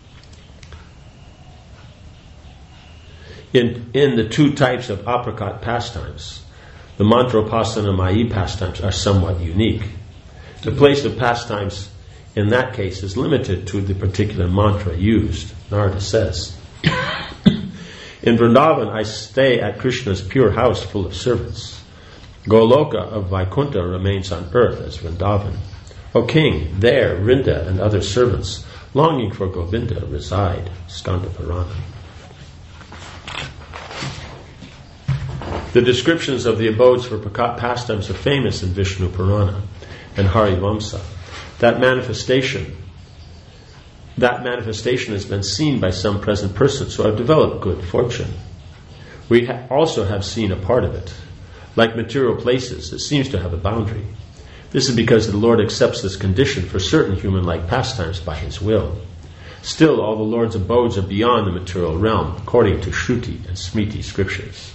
In, in the two types of apricot pastimes, the mantra-upasana Mayi pastimes are somewhat unique. The place of pastimes in that case is limited to the particular mantra used. Narada says, in Vrindavan I stay at Krishna's pure house full of servants. Goloka of Vaikuntha remains on earth as Vrindavan. O king, there Vrinda and other servants longing for Govinda reside. Skanda Purana. The descriptions of the abodes for pastimes are famous in Vishnu Purana and Harivamsa. That manifestation, that manifestation has been seen by some present persons who have developed good fortune. We ha- also have seen a part of it. Like material places, it seems to have a boundary. This is because the Lord accepts this condition for certain human-like pastimes by His will. Still, all the Lord's abodes are beyond the material realm, according to Shruti and Smriti scriptures.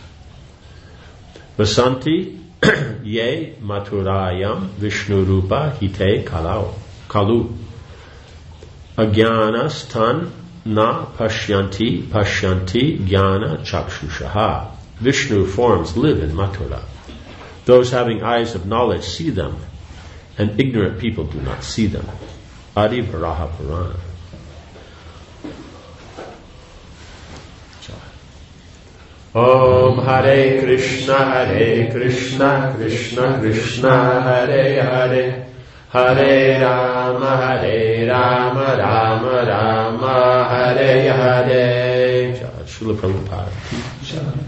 Vasanti ye maturayam Vishnu rupa hite kalau kalu agyanas tan na pashyanti pashyanti jnana chakshushaha. Vishnu forms live in Mathura. Those having eyes of knowledge see them, and ignorant people do not see them. Adi Varaha Purana. Om Hare Krishna Hare Krishna Krishna Krishna Hare Hare Hare Rama Hare Rama Rama Rama Hare Hare. Srila Prabhupada.